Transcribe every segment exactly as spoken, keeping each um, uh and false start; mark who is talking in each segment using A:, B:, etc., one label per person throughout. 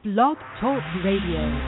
A: Blog Talk Radio.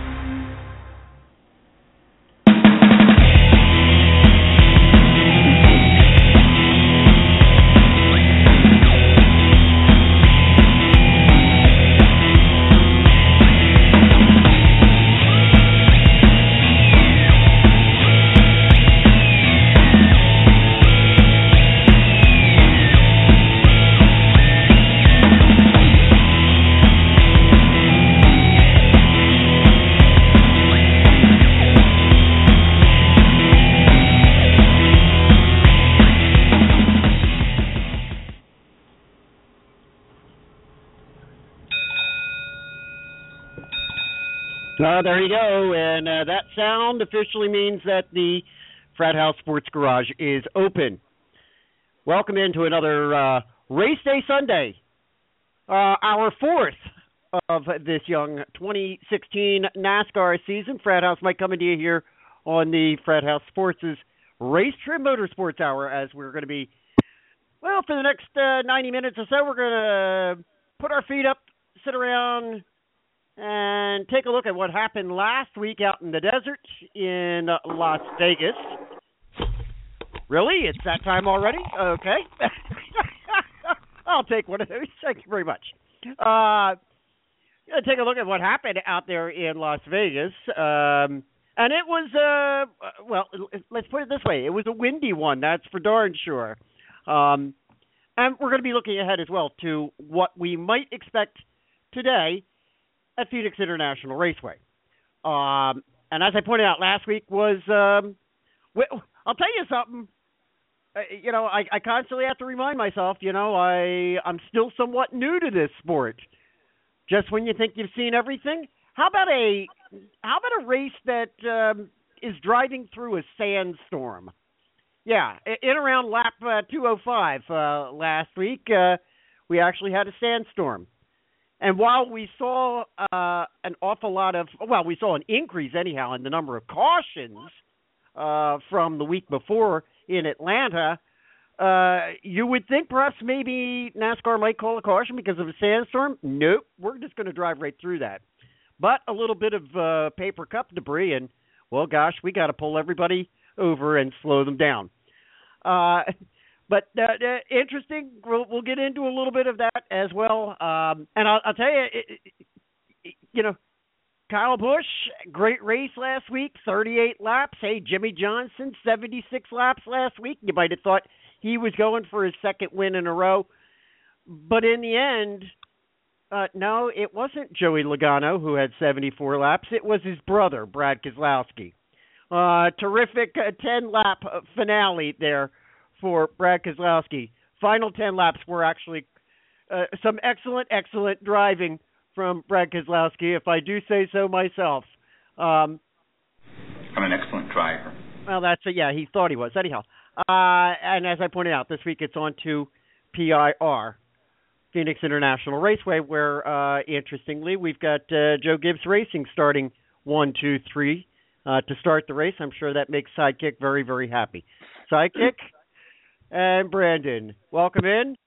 B: Uh, there you go, and uh, that sound officially means that the Frat House Sports Garage is open. Welcome into another uh, Race Day Sunday, uh, our fourth of this young twenty sixteen NASCAR season. Frat House might come into you here on the Frat House Sports' Race Trim Motorsports Hour, as we're going to be, well, for the next uh, ninety minutes or so, we're going to put our feet up, sit around, and take a look at what happened last week out in the desert in Las Vegas. Really? It's that time already? Okay. I'll take one of those. Thank you very much. Uh, take a look at what happened out there in Las Vegas. Um, and it was, uh, well, let's put it this way. It was a windy one, that's for darn sure. Um, and we're going to be looking ahead as well to what we might expect today at Phoenix International Raceway. Um, and as I pointed out last week was, um, well, I'll tell you something, uh, you know, I, I constantly have to remind myself, you know, I, I'm still somewhat new to this sport. Just when you think you've seen everything, how about a, how about a race that um, is driving through a sandstorm? Yeah, in around lap uh, two oh five uh, last week, uh, we actually had a sandstorm. And while we saw uh, an awful lot of, well, we saw an increase anyhow in the number of cautions uh, from the week before in Atlanta, uh, you would think perhaps maybe NASCAR might call a caution because of a sandstorm. Nope, we're just going to drive right through that. But a little bit of uh, paper cup debris, and, well, gosh, we got to pull everybody over and slow them down. Uh But uh, uh, interesting, we'll, we'll get into a little bit of that as well. Um, and I'll, I'll tell you, it, it, you know, Kyle Busch, great race last week, thirty-eight laps. Hey, Jimmy Johnson, seventy-six laps last week. You might have thought he was going for his second win in a row. But in the end, uh, no, it wasn't Joey Logano who had seventy-four laps. It was his brother, Brad Keselowski. Uh, terrific uh, ten-lap finale there for Brad Keselowski. Final ten laps were actually uh, some excellent, excellent driving from Brad Keselowski, if I do say so myself. Um,
C: I'm an excellent driver.
B: Well, that's a, yeah, he thought he was. Anyhow, uh, and as I pointed out, this week it's on to P I R, Phoenix International Raceway, where, uh, interestingly, we've got uh, Joe Gibbs Racing starting one, two, three uh, to start the race. I'm sure that makes Sidekick very, very happy. Sidekick? And Brandon, welcome in.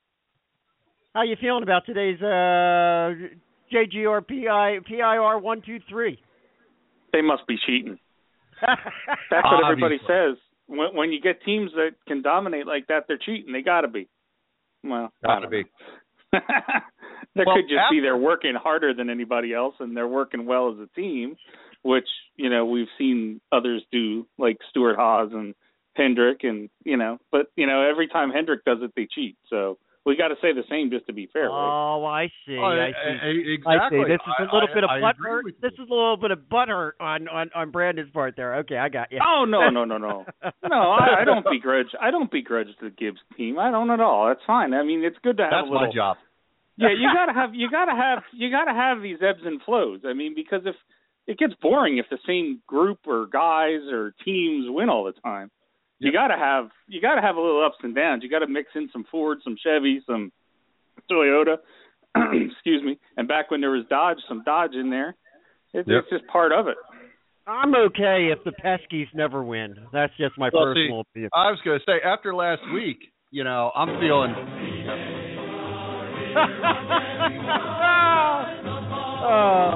B: How you feeling about today's uh, J G R P I P I R one two three?
D: They must be cheating. That's what everybody says. When, when you get teams that can dominate like that, they're cheating. They got to be. Well,
E: got to be.
D: That
E: well,
D: could just
E: after-
D: be they're working harder than anybody else, and they're working well as a team, which you know we've seen others do, like Stuart Haas and Hendrick, and you know, but you know, every time Hendrick does it, they cheat. So we got to say the same just to be fair. Right?
B: Oh, I see.
E: Oh,
B: I see.
E: Exactly.
B: I see. This is a little
E: I,
B: bit of
E: I,
B: butthurt. This is a little bit of butthurt on, on, on Brandon's part there. Okay, I got you.
D: Oh no, no, no, no, no! I, I don't begrudge. I don't begrudge the Gibbs team. I don't at all. That's fine. I mean, it's good to have.
E: That's
D: a little,
E: my job.
D: Yeah, you gotta have. You gotta have. You gotta have these ebbs and flows. I mean, because if it gets boring if the same group or guys or teams win all the time. You yep. gotta have you gotta have a little ups and downs. You gotta mix in some Ford, some Chevy, some Toyota, excuse me. And back when there was Dodge, some Dodge in there. It's, yep. it's just part of it.
B: I'm okay if the Peskies never win. That's just my
E: well,
B: personal
E: see,
B: opinion.
E: I was going to say, after last week, you know, I'm feeling.
B: oh,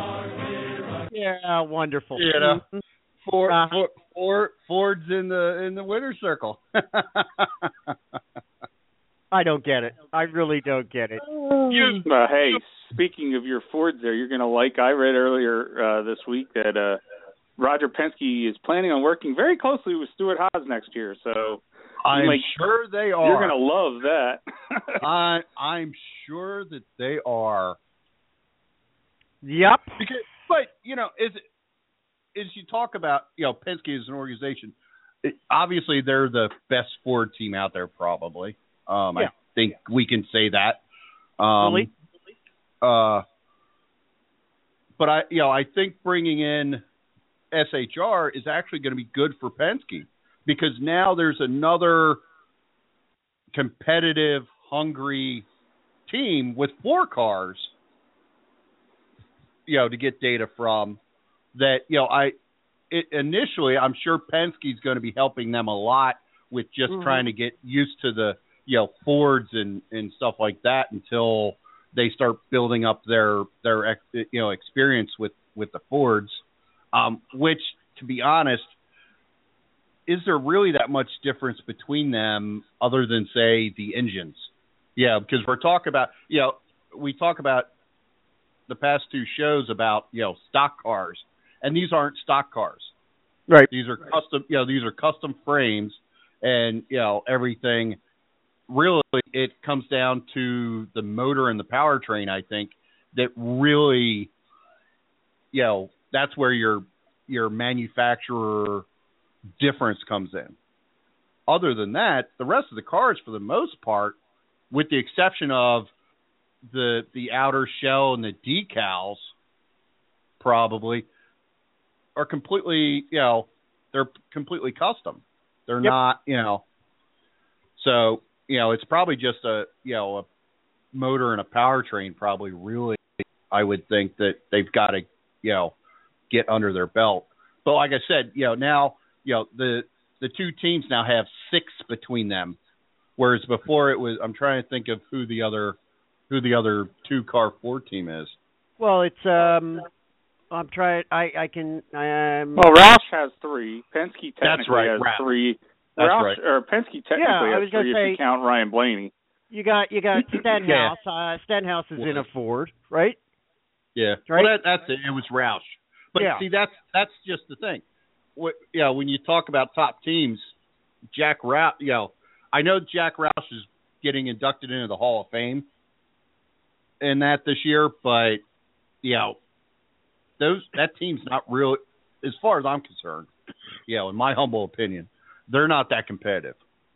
B: Yeah, wonderful.
E: You know, Ford,
B: Uh,
E: Ford, Ford, Ford's in the in the winner's circle.
B: I don't get it. I really don't get it.
E: You,
D: Uh, hey, speaking of your Fords there, you're going to like, I read earlier uh, this week that uh, Roger Penske is planning on working very closely with Stuart Haas next year. So
E: I'm
D: might,
E: sure they are.
D: You're going to love that.
E: I, I'm sure that they are.
B: Yep.
E: Because, but, you know, as, as you talk about, you know, Penske as an organization, it, obviously they're the best Ford team out there probably. Um,
B: yeah.
E: I think we can say that. Um,
B: really?
E: uh, but I, you know, I think bringing in S H R is actually going to be good for Penske because now there's another competitive, hungry team with four cars, you know, to get data from that. You know, I it, initially I'm sure Penske's going to be helping them a lot with just mm-hmm. trying to get used to the, you know, Fords and, and stuff like that until they start building up their, their, you know, experience with, with the Fords, um, which, to be honest, is there really that much difference between them other than, say, the engines? Yeah, because we're talking about, you know, we talk about the past two shows about, you know, stock cars, and these aren't stock cars.
B: Right.
E: These are custom, you know, these are custom frames and, you know, everything. Really, it comes down to the motor and the powertrain, I think, that really, you know, that's where your your manufacturer difference comes in. Other than that, the rest of the cars, for the most part, with the exception of the the outer shell and the decals, probably, are completely, you know, they're completely custom. They're yep. not, you know, so... You know, it's probably just a, you know, a motor and a powertrain probably really, I would think that they've got to, you know, get under their belt. But like I said, you know, now, you know, the the two teams now have six between them, whereas before it was, I'm trying to think of who the other, who the other two-car Ford team is.
B: Well, it's, um, I'm trying, I, I can, um.
D: Well, Roush has three. Penske technically
E: That's right,
D: has
E: Roush.
D: three.
E: That's
D: Roush,
E: right.
D: Or Penske technically
B: yeah, I
D: has
B: was gonna
D: three
B: say,
D: if you count Ryan Blaney.
B: You got you got Stenhouse.
E: yeah.
B: uh, Stenhouse is in a Ford, right?
E: Yeah.
B: Right.
E: Well, that, that's it. It was Roush. But
B: yeah.
E: see, that's that's just the thing. What, you know, when you talk about top teams, Jack Roush, you know, I know Jack Roush is getting inducted into the Hall of Fame in that this year, but you know, those that team's not real, as far as I'm concerned. You know, in my humble opinion, they're not that competitive.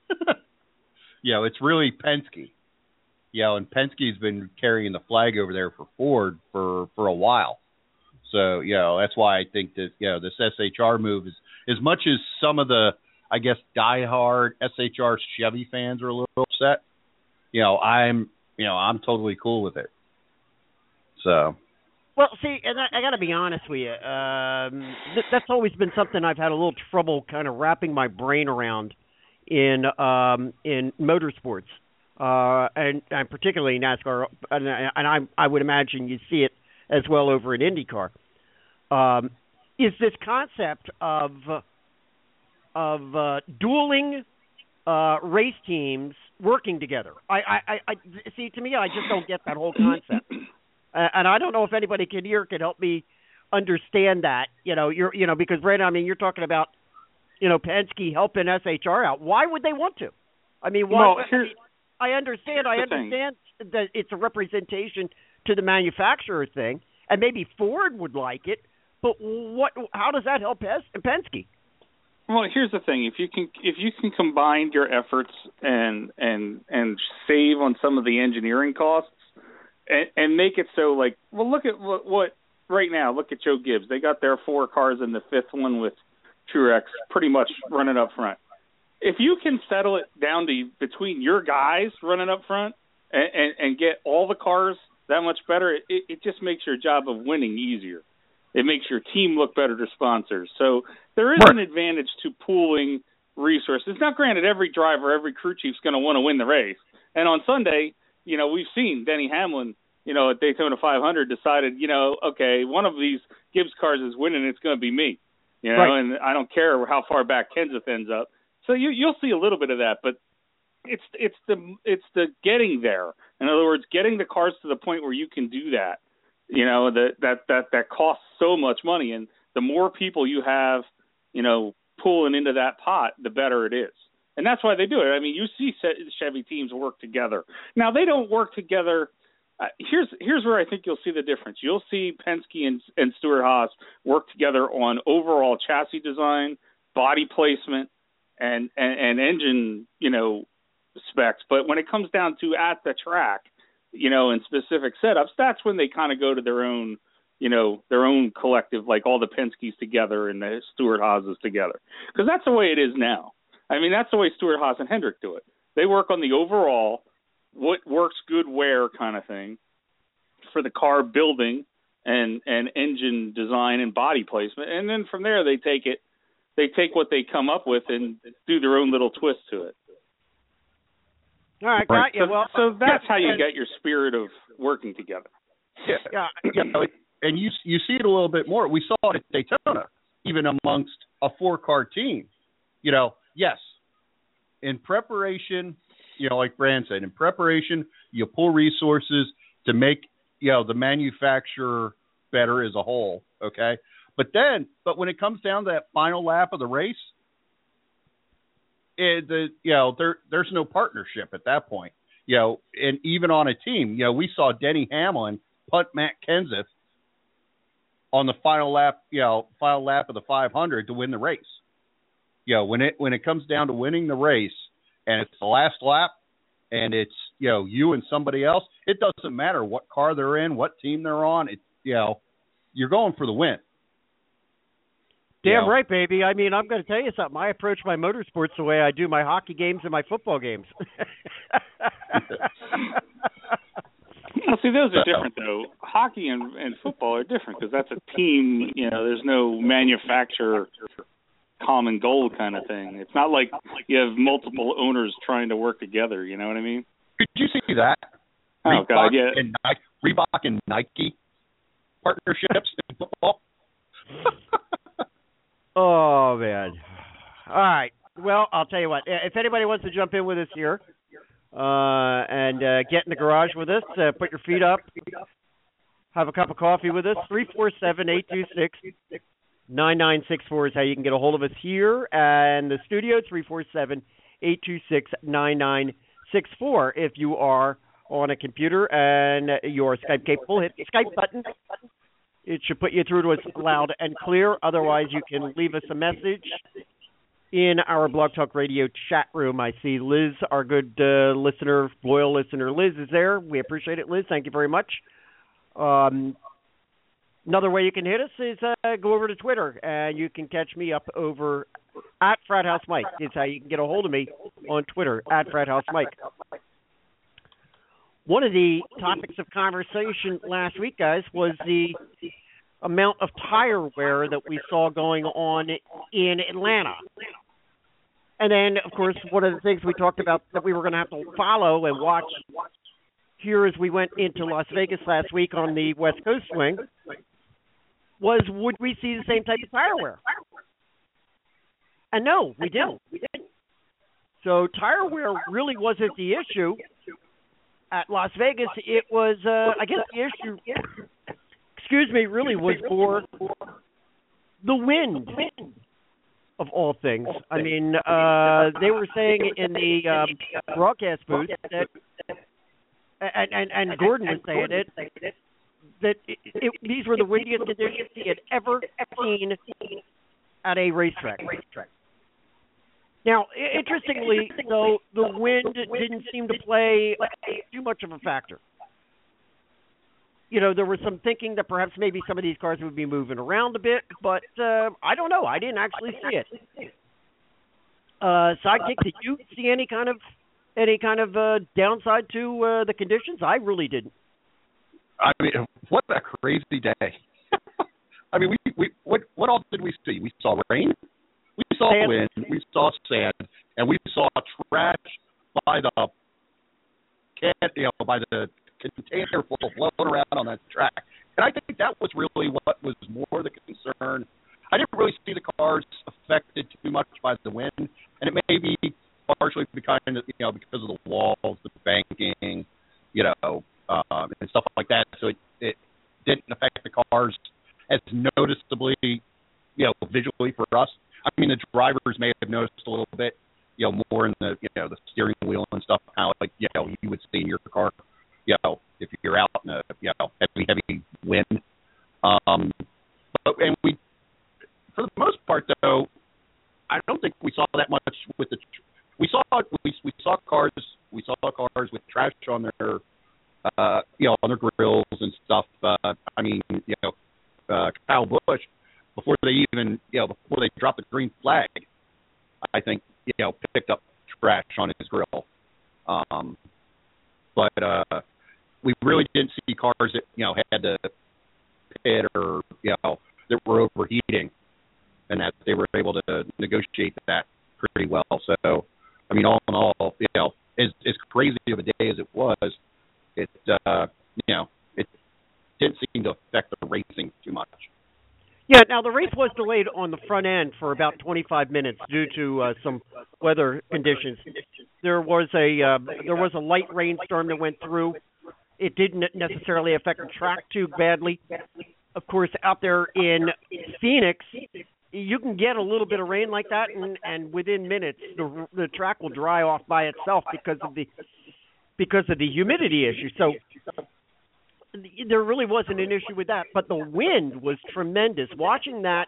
E: You know, it's really Penske. You know, and Penske's been carrying the flag over there for Ford for, for a while. So, you know, that's why I think that, you know, this S H R move is, as much as some of the, I guess, diehard S H R Chevy fans are a little upset, you know, I'm, you know, I'm totally cool with it. So.
B: Well, see, and I, I got to be honest with you. Um, th- that's always been something I've had a little trouble kind of wrapping my brain around in um, in motorsports, uh, and, and particularly NASCAR. And, and I, I would imagine you see it as well over in IndyCar. Um, is this concept of of uh, dueling uh, race teams working together? I, I, I see. To me, I just don't get that whole concept. Uh, and I don't know if anybody can here can help me understand that. You know, you're you know because Brandon, I mean, you're talking about you know Penske helping S H R out. Why would they want to? I mean, why?
D: Well,
B: I, mean, I understand. I understand thing. that it's a representation to the manufacturer thing, and maybe Ford would like it. But what? How does that help Penske?
D: Well, here's the thing: if you can if you can combine your efforts and and and save on some of the engineering costs. And, and make it so, like, well, look at what, what right now. Look at Joe Gibbs. They got their four cars in the fifth one with Truex pretty much running up front. If you can settle it down to between your guys running up front and, and, and get all the cars that much better, it, it just makes your job of winning easier. It makes your team look better to sponsors. So there is an advantage to pooling resources. Now, granted, every driver, every crew chief's going to want to win the race. And on Sunday, you know, we've seen Denny Hamlin you know, at Daytona five hundred decided, you know, okay, one of these Gibbs cars is winning, it's going to be me, you know,
B: right.
D: and I don't care how far back Kenseth ends up. So you, you'll see a little bit of that, but it's it's the it's the getting there. In other words, getting the cars to the point where you can do that, you know, that that that that costs so much money, and the more people you have, you know, pulling into that pot, the better it is. And that's why they do it. I mean, you see Chevy teams work together. Now, they don't work together. Uh, here's here's where I think you'll see the difference. You'll see Penske and, and Stewart-Haas work together on overall chassis design, body placement, and, and, and engine, you know, specs. But when it comes down to at the track, you know, in specific setups, that's when they kind of go to their own, you know, their own collective, like all the Penske's together and the Stewart-Haases together. Because that's the way it is now. I mean, that's the way Stewart-Haas and Hendrick do it. They work on the overall, what works good where kind of thing for the car building and, and engine design and body placement. And then from there, they take it, they take what they come up with and do their own little twist to it.
B: All right, got you.
D: So,
B: Well,
D: so that's how you get your spirit of working together.
E: Yeah,
B: yeah.
E: you know, and you you see it a little bit more. We saw it at Daytona, even amongst a four-car team. You know, yes, in preparation, you know, like Brand said, in preparation, you pull resources to make, you know, the manufacturer better as a whole, okay? But then, but when it comes down to that final lap of the race, it, the you know, there there's no partnership at that point. You know, and even on a team, you know, we saw Denny Hamlin punt Matt Kenseth on the final lap, you know, final lap of the five hundred to win the race. You know, when it when it comes down to winning the race and it's the last lap and it's, you know, you and somebody else, it doesn't matter what car they're in, what team they're on. It's, you know, you're going for the win.
B: Damn
E: You know?
B: right, baby. I mean, I'm going to tell you something. I approach my motorsports the way I do my hockey games and my football games.
D: Well, see, those are different, though. Hockey and, and football are different because that's a team. You know, there's no manufacturer common goal kind of thing. It's not like you have multiple owners trying to work together. You know what I mean?
E: Did you see that?
D: Oh,
E: Reebok
D: God, yeah.
E: And Nike, Reebok and Nike partnerships in football.
B: Oh, man. All right. Well, I'll tell you what. If anybody wants to jump in with us here uh, and uh, get in the garage with us, uh, put your feet up, have a cup of coffee with us, three four seven, eight two six, nine nine six four is how you can get a hold of us here. And the studio, three four seven, eight two six, nine nine six four. If you are on a computer and you're Skype capable, hit the Skype button. It should put you through to us loud and clear. Otherwise, you can leave us a message in our Blog Talk Radio chat room. I see Liz, our good uh, listener, loyal listener. Liz is there. We appreciate it, Liz. Thank you very much. Um, another way you can hit us is uh, go over to Twitter, and you can catch me up over at Frat House Mike. It's how you can get a hold of me on Twitter, at Frat House Mike. One of the topics of conversation last week, guys, was the amount of tire wear that we saw going on in Atlanta. And then, of course, one of the things we talked about that we were going to have to follow and watch here as we went into Las Vegas last week on the West Coast swing was, would we see the same type of tire wear? And no, we didn't. So tire wear really wasn't the issue at Las Vegas. It was, uh, I guess the issue, excuse me, really was for the wind, of all things. I mean, uh, they were saying in the um, broadcast booth that, and, and, and Gordon was saying it, that it, it, these were the windiest conditions he had ever seen at a racetrack. Now, interestingly, though, the wind didn't seem to play too much of a factor. You know, there was some thinking that perhaps maybe some of these cars would be moving around a bit, but uh, I don't know. I didn't actually see it. Uh, Sidekick, did you see any kind of any kind of uh, downside to uh, the conditions? I really didn't.
E: I mean, what a crazy day! I mean, we, we what what all did we see? We saw rain. We saw
B: sand.
E: wind, we saw sand, and we saw trash by the can, you know, by the container full of that was really what was more the concern. I didn't really see the cars affected too much by the wind, and it may be partially because, you know, because of the walls, the banking, you know, uh, and stuff like that. So it, it didn't affect the cars as noticeably, you know, visually for us. I mean, the drivers may have noticed a little bit, you know, more in the, you know, the steering wheel and stuff, how, like, you know, you would see in your car, you know, if you're out in a, you know, heavy, heavy wind. Um, but, and we, for the most part, though, I don't think we saw that much with the, we saw, we, we saw cars, we saw cars with trash on their, uh, you know, on their grills and stuff. Uh, I mean, you know, uh, Kyle Busch, before they even, you know, before they dropped the green flag, I think, you know, picked up trash on his grill. Um, but uh, we really didn't see cars that, you know, had to pit or, you know, that were overheating, and that they were able to negotiate that pretty well. So, I mean, all in all, you know, as, as crazy of a day as it was, it, uh, you know, it didn't seem to affect the racing too much.
B: Yeah, now the race was delayed on the front end for about twenty-five minutes due to uh, some weather conditions. There was a uh, there was a light rainstorm that went through. It didn't necessarily affect the track too badly. Of course, out there in Phoenix, you can get a little bit of rain like that, and, and within minutes the the track will dry off by itself because of the because of the humidity issue. So there really wasn't an issue with that, but the wind was tremendous. Watching that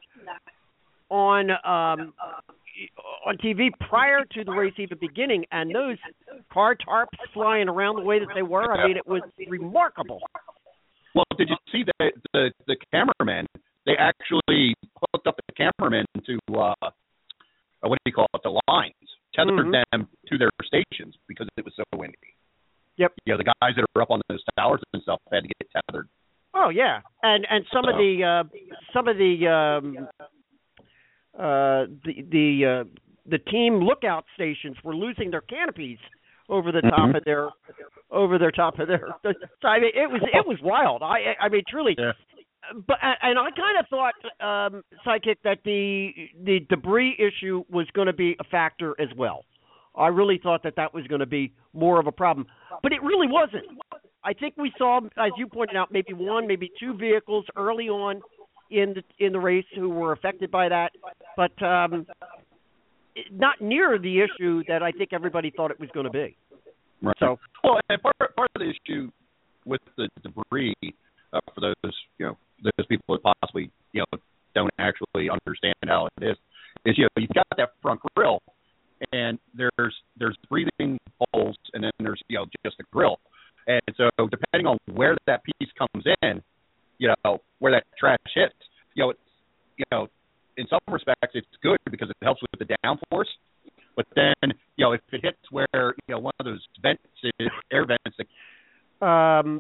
B: on um, on T V prior to the race even beginning, and those car tarps flying around the way that they were, I mean, it was remarkable.
E: Well, did you see that the the cameramen? They actually hooked up the cameramen to uh, what do you call it? The lines, tethered mm-hmm. them to their stations because it was so windy.
B: Yep.
E: You know, the guys that are up on those towers and stuff had to get tethered.
B: Oh yeah, and and some so. of the uh, some of the um, uh, the the uh, the team lookout stations were losing their canopies over the top mm-hmm. of their over their top of their. So, I mean, it was it was wild. I I mean, truly.
E: Yeah.
B: But and I kind of thought, um, Psychic, that the the debris issue was going to be a factor as well. I really thought that that was going to be more of a problem, but it really wasn't. I think we saw, as you pointed out, maybe one, maybe two vehicles early on in the in the race who were affected by that, but um, not near the issue that I think everybody thought it was going to be.
E: Right. So, well, and part part of the issue with the debris uh, for those you know those people that possibly you know don't actually understand how it is is you know you've got that front grille. And there's there's breathing holes, and then there's you know just the grill, and so depending on where that piece comes in, you know where that trash hits, you know it's, you know in some respects it's good because it helps with the downforce, but then you know if it hits where you know one of those vents, air vents. That...
B: Um,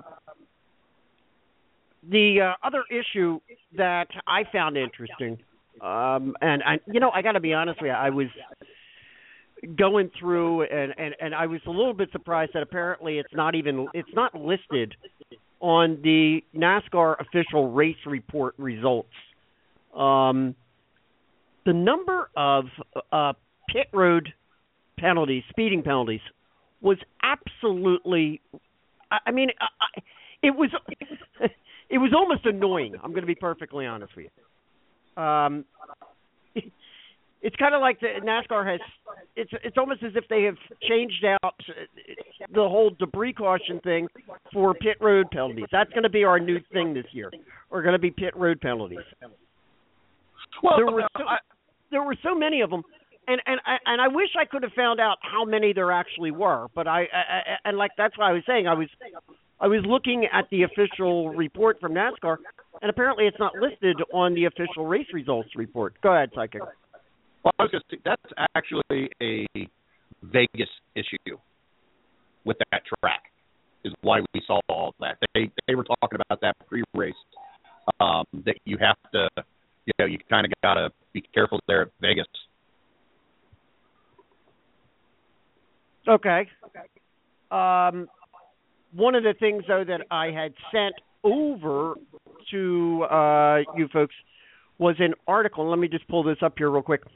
B: the uh, other issue that I found interesting, um, and I you know I got to be honest with you, I was. going through and, and, and I was a little bit surprised that apparently it's not even it's not listed on the NASCAR official race report results. Um, the number of uh, pit road penalties, speeding penalties, was absolutely. I, I mean, I, it was it was almost annoying. I'm going to be perfectly honest with you. Um, It's kind of like the NASCAR has. It's it's almost as if they have changed out the whole debris caution thing for pit road penalties. That's going to be our new thing this year. We're going to be pit road penalties.
E: Well,
B: there were so, there were so many of them, and and I, and I wish I could have found out how many there actually were. But I, I and like that's what I was saying. I was I was looking at the official report from NASCAR, and apparently it's not listed on the official race results report. Go ahead, Psychic.
E: Well, I was going to say, that's actually a Vegas issue with that track, is why we saw all that. They they were talking about that pre-race, um, that you have to, you know, you kind of got to be careful there at Vegas.
B: Okay. Um, one of the things, though, that I had sent over to uh, you folks was an article. Let me just pull this up here real quick.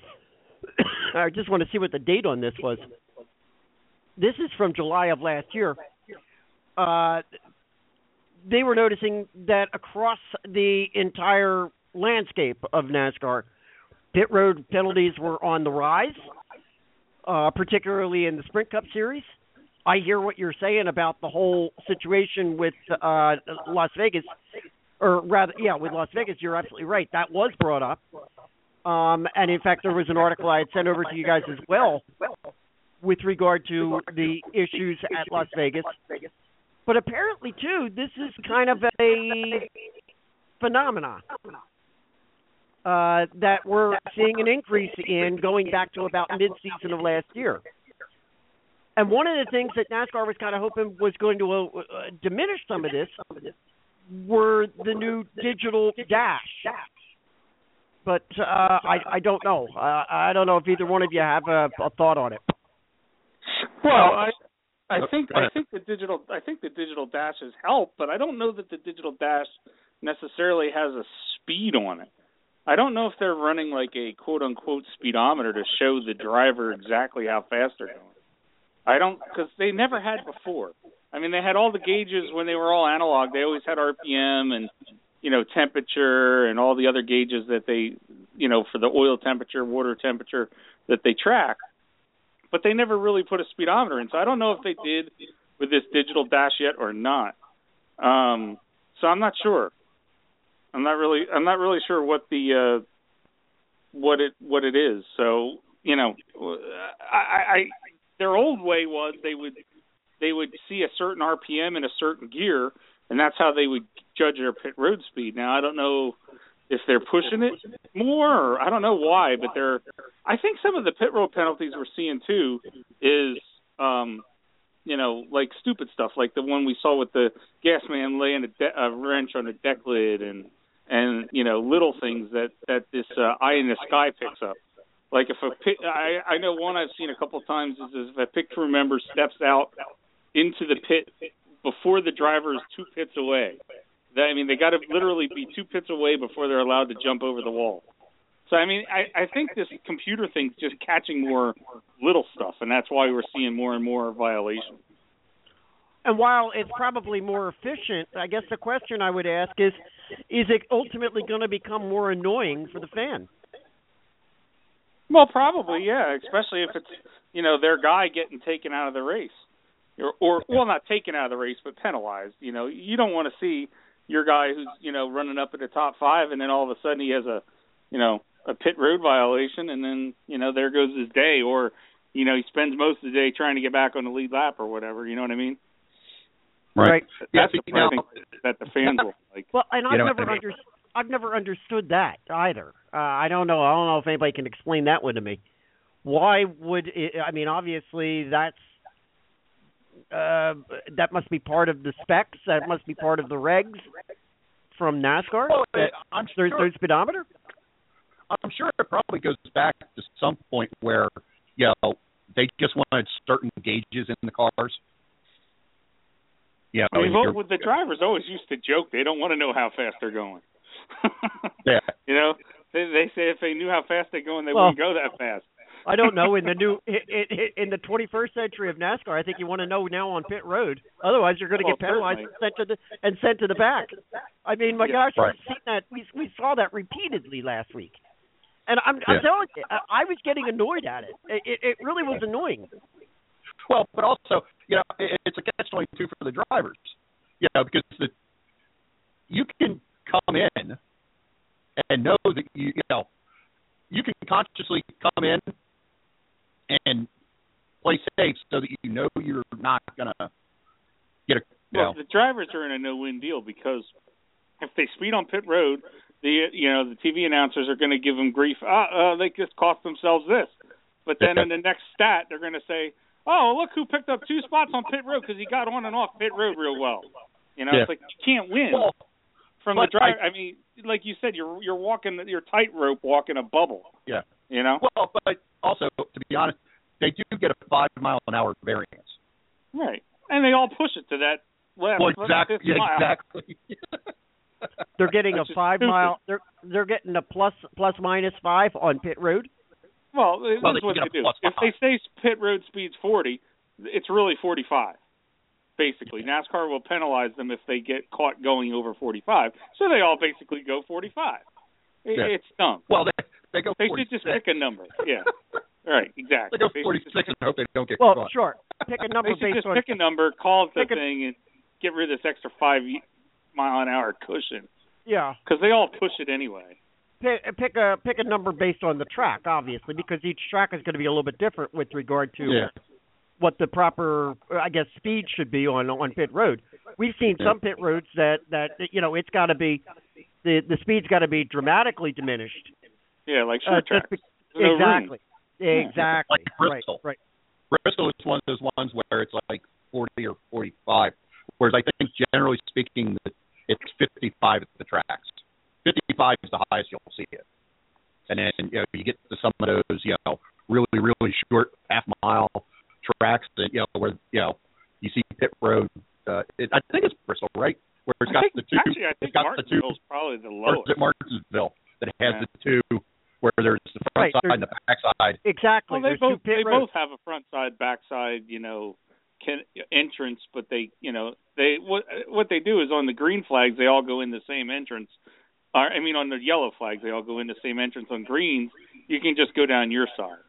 B: I just want to see what the date on this was. This is from July of last year. Uh, they were noticing that across the entire landscape of NASCAR, pit road penalties were on the rise, uh, particularly in the Sprint Cup Series. I hear what you're saying about the whole situation with uh, Las Vegas, or rather, yeah, with Las Vegas. You're absolutely right. That was brought up. Um, and, in fact, there was an article I had sent over to you guys as well with regard to the issues at Las Vegas. But apparently, too, this is kind of a phenomenon uh, that we're seeing an increase in going back to about mid-season of last year. And one of the things that NASCAR was kind of hoping was going to uh, uh, diminish some of this were the new digital dash. But uh, I, I don't know. Uh, I don't know if either one of you have a, a thought on it.
D: Well, I, I think I think the digital I think the digital dash has helped, but I don't know that the digital dash necessarily has a speed on it. I don't know if they're running like a quote unquote speedometer to show the driver exactly how fast they're going. I don't, because they never had before. I mean, they had all the gauges when they were all analog. They always had R P M and, you know, temperature and all the other gauges that they, you know, for the oil temperature, water temperature that they track. But they never really put a speedometer in. So I don't know if they did with this digital dash yet or not. Um, so I'm not sure. I'm not really, I'm not really sure what the, uh, what it, what it is. So, you know, I, I, their old way was they would they would see a certain R P M in a certain gear, and that's how they would judge their pit road speed. Now, I don't know if they're pushing it more, or I don't know why, but they're. I think some of the pit road penalties we're seeing too is, um, you know, like stupid stuff, like the one we saw with the gas man laying a, de- a wrench on a deck lid, and and you know, little things that that this uh, eye in the sky picks up. Like if a pit, I, I know one I've seen a couple of times is if a pit crew member steps out into the pit before the driver is two pits away. That, I mean, they got to literally be two pits away before they're allowed to jump over the wall. So, I mean, I, I think this computer thing's just catching more little stuff, and that's why we're seeing more and more violations.
B: And while it's probably more efficient, I guess the question I would ask is, is it ultimately going to become more annoying for the fan?
D: Well, probably, yeah, especially if it's, you know, their guy getting taken out of the race. Or, or, well, not taken out of the race, but penalized. You know, you don't want to see your guy who's, you know, running up at the top five, and then all of a sudden he has a, you know, a pit road violation, and then, you know, there goes his day. Or, you know, he spends most of the day trying to get back on the lead lap or whatever, you know what I mean?
E: Right.
D: That's
E: Yeah,
D: the
E: you
D: part
E: know,
D: I think that the fans will like.
B: Well, and I've
E: You know,
B: never
E: I mean-
B: understood. I've never understood that either. Uh, I don't know. I don't know if anybody can explain that one to me. Why would it, I mean? Obviously, that's uh, that must be part of the specs. That must be part of the regs from NASCAR.
E: Well,
B: that
E: I'm
B: there's
E: sure-
B: there's speedometer.
E: I'm sure it probably goes back to some point where, you know, they just wanted certain gauges in the cars. Yeah,
D: I mean,
E: you're-
D: well, with the drivers always used to joke they don't want to know how fast they're going.
E: Yeah.
D: You know, they, they say if they knew how fast they're going, they
B: Well,
D: wouldn't go that fast.
B: I don't know. In the new in, in the twenty-first century of NASCAR, I think you want to know now on pit road. Otherwise, you're going to
D: Well,
B: get penalized and
D: certainly.
B: sent to the and sent to the back. I mean, my
D: Yeah,
B: gosh,
E: right.
B: we've seen that. We we saw that repeatedly last week, and I'm I'm
E: Yeah.
B: telling you, I, I was getting annoyed at it. It, it. it really was annoying.
E: Well, but also, you know, it, it's a catch twenty-two for the drivers. You know, because the you can come in and know that you, you know, you can consciously come in and play safe so that you know you're not going to get a, you
D: Well,
E: know.
D: the drivers are in a no-win deal because if they speed on pit road, the you know the T V announcers are going to give them grief. Uh, uh, they just cost themselves this. But then in the next stat, they're going to say, "Oh, look who picked up two spots on pit road because he got on and off pit road real well." You know,
E: Yeah.
D: it's like you can't win
E: Well,
D: from the
E: but
D: driver.
E: I-
D: I mean, like you said, you're you're walking, you're tightrope walking a bubble.
E: Yeah.
D: You know.
E: Well, but also, to be honest, they do get a five mile an hour variance.
D: Right. And they all push it to that last
E: Well,
D: last
E: exactly.
D: fifth
E: Yeah,
D: mile.
E: exactly.
B: They're getting a
D: That's just
B: five
D: stupid.
B: mile. They're they're getting a plus plus minus five on pit road.
D: Well, this
E: Well,
D: is
E: they
D: what
E: get a
D: they do.
E: plus
D: If
E: five.
D: they say pit road speed's forty, it's really forty-five. Basically, NASCAR will penalize them if they get caught going over forty-five. So they all basically go forty-five. It,
E: Yeah.
D: It's dumb.
E: Well, they they go.
D: They
E: forty-six.
D: should just pick a number. Yeah. Right. Exactly.
E: They go
D: They should
E: forty-six
D: just-
E: and hope they don't get
B: Well,
E: caught.
B: sure. Pick a number
D: They should
B: based
D: just
B: on.
D: pick a number, call it the
B: Pick a-
D: thing, and get rid of this extra five mile an hour cushion
B: Yeah.
D: because they all push it anyway.
B: Pick, pick a pick a number based on the track, obviously, because each track is going to be a little bit different with regard to
E: Yeah.
B: what the proper, I guess, speed should be on on pit road. We've seen
E: Yeah.
B: some pit roads that that you know it's got to be the the speed's got to be dramatically diminished.
D: Yeah, like
B: Uh,
D: short
B: just
D: tracks.
B: be-
D: There's no room.
B: exactly. Exactly.
E: Like
B: right.
E: Bristol.
B: Right.
E: Bristol is one of those ones where it's like forty or forty-five, whereas I think generally speaking, that it's fifty-five at the tracks. fifty-five is the highest you'll see it, and then you know you get to some of those you know really really short half mile tracks that you know where you know you see pit road. Uh, it, I think it's Bristol, right? Where it's
D: I
E: got
D: think,
E: the two.
D: actually, I
E: it's
D: think
E: got the two.
D: Martinsville's probably the
E: Or
D: lowest.
E: is it Martinsville that has
D: Yeah.
E: the two where there's the front
B: Right,
E: side
B: there's-
E: and the back side.
B: Exactly.
D: Well, they
B: There's
D: both
B: two pit
D: they
B: roads.
D: both have a front side, back side, you know, can, entrance, but they, you know, they what what they do is on the green flags they all go in the same entrance. Or, I mean, on the yellow flags they all go in the same entrance. On greens, you can just go down your side.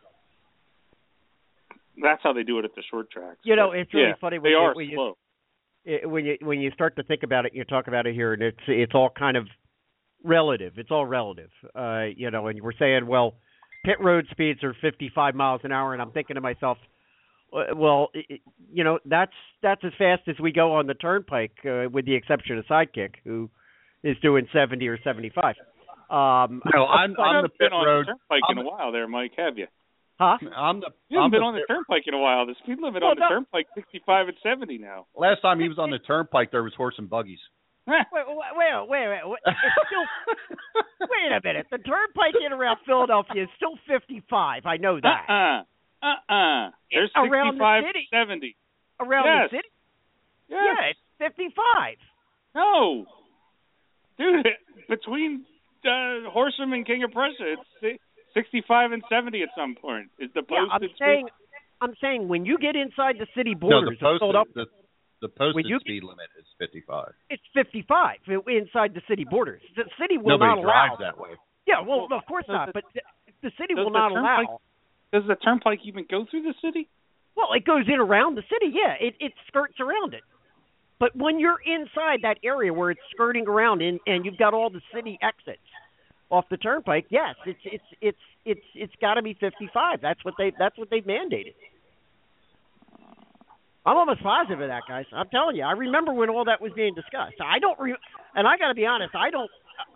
D: That's how they do it at the short tracks.
B: You know,
D: But,
B: it's really
D: yeah,
B: funny when
D: they
B: you,
D: are
B: when you
D: slow.
B: it, when you when you start to think about it, you talk about it here, and it's it's all kind of relative. It's all relative, uh, you know. And we're saying, well, pit road speeds are fifty-five miles an hour, and I'm thinking to myself, uh, well, it, you know, that's that's as fast as we go on the turnpike, uh, with the exception of Sidekick, who is doing seventy or seventy-five. Um,
E: No, I'm
D: You
E: I'm the
D: haven't
E: pit
D: been on
E: road.
D: the turnpike
E: I'm
D: in a while, there, Mike. Have you?
B: huh?
E: I'm the.
D: You haven't
E: I'm
D: been
E: the
D: on the
E: pit-
D: turnpike in a while. The speed limit
B: Well,
D: on the
B: no.
D: turnpike sixty-five and seventy now.
E: Last time he was on the turnpike, there was horse and buggies.
B: Wait, wait, wait, wait, wait. wait. It's still, wait a minute. The turnpike in around Philadelphia is still fifty-five. I know that.
D: Uh-uh. Uh-uh. There's
B: Around the
D: sixty-five,
B: city.
D: seventy.
B: Around
D: Yes.
B: the city?
D: Yes.
B: Yeah, it's fifty-five.
D: No. Dude, between uh, Horsham and King of Prussia, it's si- sixty-five and seventy at some point. Is the
B: Yeah, I'm
D: posted
B: saying,
D: speed?
B: I'm saying when you get inside the city
E: No,
B: borders
E: the
B: of
E: posted
B: Philadelphia,
E: the, the posted
B: you-
E: speed limit is fifty-five.
B: it's fifty-five inside the city borders. The city will
E: Nobody
B: not allow.
E: drives that way.
B: Yeah, well,
D: Well,
B: of course
D: does
B: not.
D: the-
B: But the, the city
D: does
B: will
D: the
B: not
D: turnpike-
B: allow.
D: Does the turnpike even go through the city?
B: Well, it goes in around the city. Yeah, it it skirts around it. But when you're inside that area where it's skirting around and and you've got all the city exits off the turnpike, yes, it's it's it's it's it's got to be fifty-five. That's what they that's what they've mandated. I'm almost positive of that, guys. I'm telling you. I remember when all that was being discussed. I don't re- and I got to be honest, I don't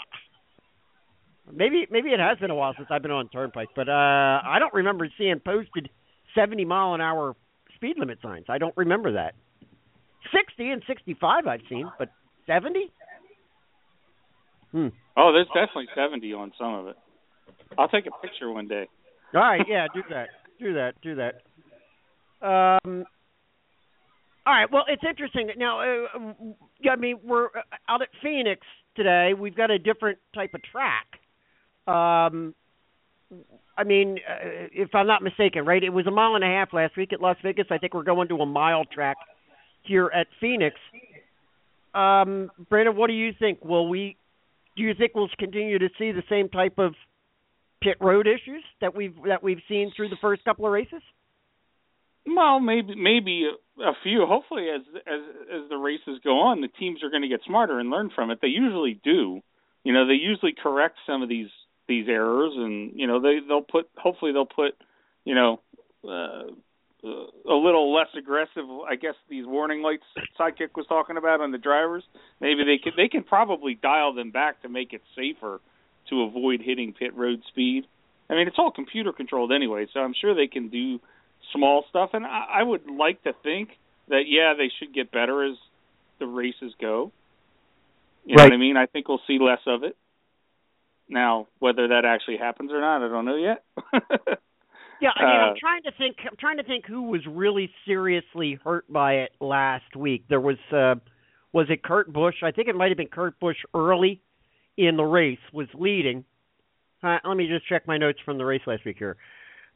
B: maybe maybe it has been a while since I've been on turnpike, but uh I don't remember seeing posted seventy mile an hour speed limit signs. I don't remember that. sixty and sixty-five I've seen, but seventy? Hmm.
D: Oh, there's definitely seventy on some of it. I'll take a picture one day.
B: All right, yeah, do that. Do that. Do that. Um All right, well, it's interesting. Now, uh, I mean, we're out at Phoenix today. We've got a different type of track. Um I mean, uh, if I'm not mistaken, right? It was a mile and a half last week at Las Vegas. I think we're going to a mile track here at Phoenix. Um, Brandon, what do you think? Will we? Do you think we'll continue to see the same type of pit road issues that we've that we've seen through the first couple of races?
D: Well, maybe maybe a few. Hopefully, as as as the races go on, the teams are going to get smarter and learn from it. They usually do. You know, they usually correct some of these these errors, and you know they they'll put. Hopefully, they'll put. You know. Uh, a little less aggressive, I guess. These warning lights Sidekick was talking about on the drivers. Maybe they can they can probably dial them back to make it safer to avoid hitting pit road speed. I mean, it's all computer controlled anyway, so I'm sure they can do small stuff. And I, I would like to think that yeah, they should get better as the races go. You know
B: Right.
D: what I mean? I think we'll see less of it. Now, whether that actually happens or not, I don't know yet.
B: Yeah, I mean,
D: Uh,
B: I'm trying to think. I'm trying to think who was really seriously hurt by it last week. There was uh, was it Kurt Busch? I think it might have been Kurt Busch early in the race was leading. Uh, let me just check my notes from the race last week here.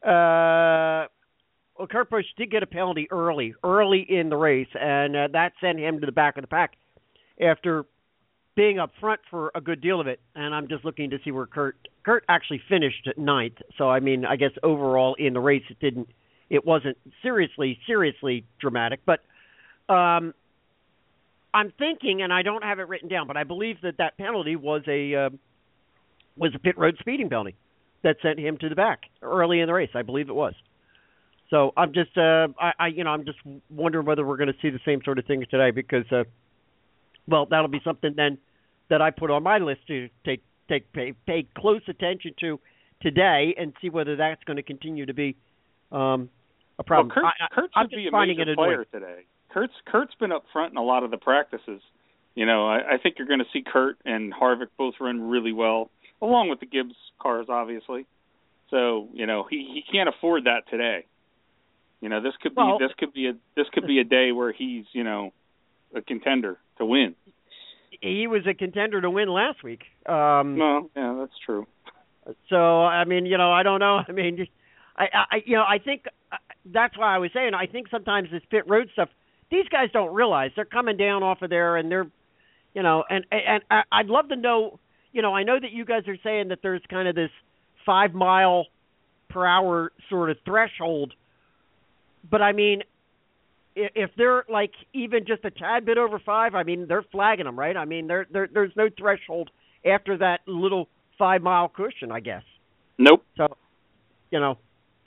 B: Uh, well, Kurt Busch did get a penalty early, early in the race, and uh, that sent him to the back of the pack after being up front for a good deal of it. And I'm just looking to see where Kurt Kurt actually finished at ninth. So I mean, I guess overall in the race, it didn't, it wasn't seriously, seriously dramatic. But um, I'm thinking, and I don't have it written down, but I believe that that penalty was a uh, was a pit road speeding penalty that sent him to the back early in the race. I believe it was. So I'm just, uh, I, I, you know, I'm just wondering whether we're going to see the same sort of things today because, uh, well, that'll be something then that I put on my list to take, take, pay, pay close attention to today and see whether that's going to continue to be um, a problem.
D: Well, Kurt,
B: I,
D: Kurt
B: I,
D: should be a major player today. Kurt's Kurt's been up front in a lot of the practices. You know, I, I think you're going to see Kurt and Harvick both run really well, along with the Gibbs cars, obviously. So, you know, he, he can't afford that today. You know, this could be
B: well,
D: this could be a this could be a day where he's, you know, a contender to win.
B: He was a contender to win last week. Um,
D: no, yeah, that's true.
B: So I mean, you know, I don't know. I mean, I, I you know, I think that's why I was saying. I think sometimes this pit road stuff, these guys don't realize they're coming down off of there, and they're, you know, and and I'd love to know. You know, I know that you guys are saying that there's kind of this five mile per hour sort of threshold. But, I mean, if they're, like, even just a tad bit over five, I mean, they're flagging them, right? I mean, there there's no threshold after that little five-mile cushion, I guess.
D: Nope.
B: So, you know,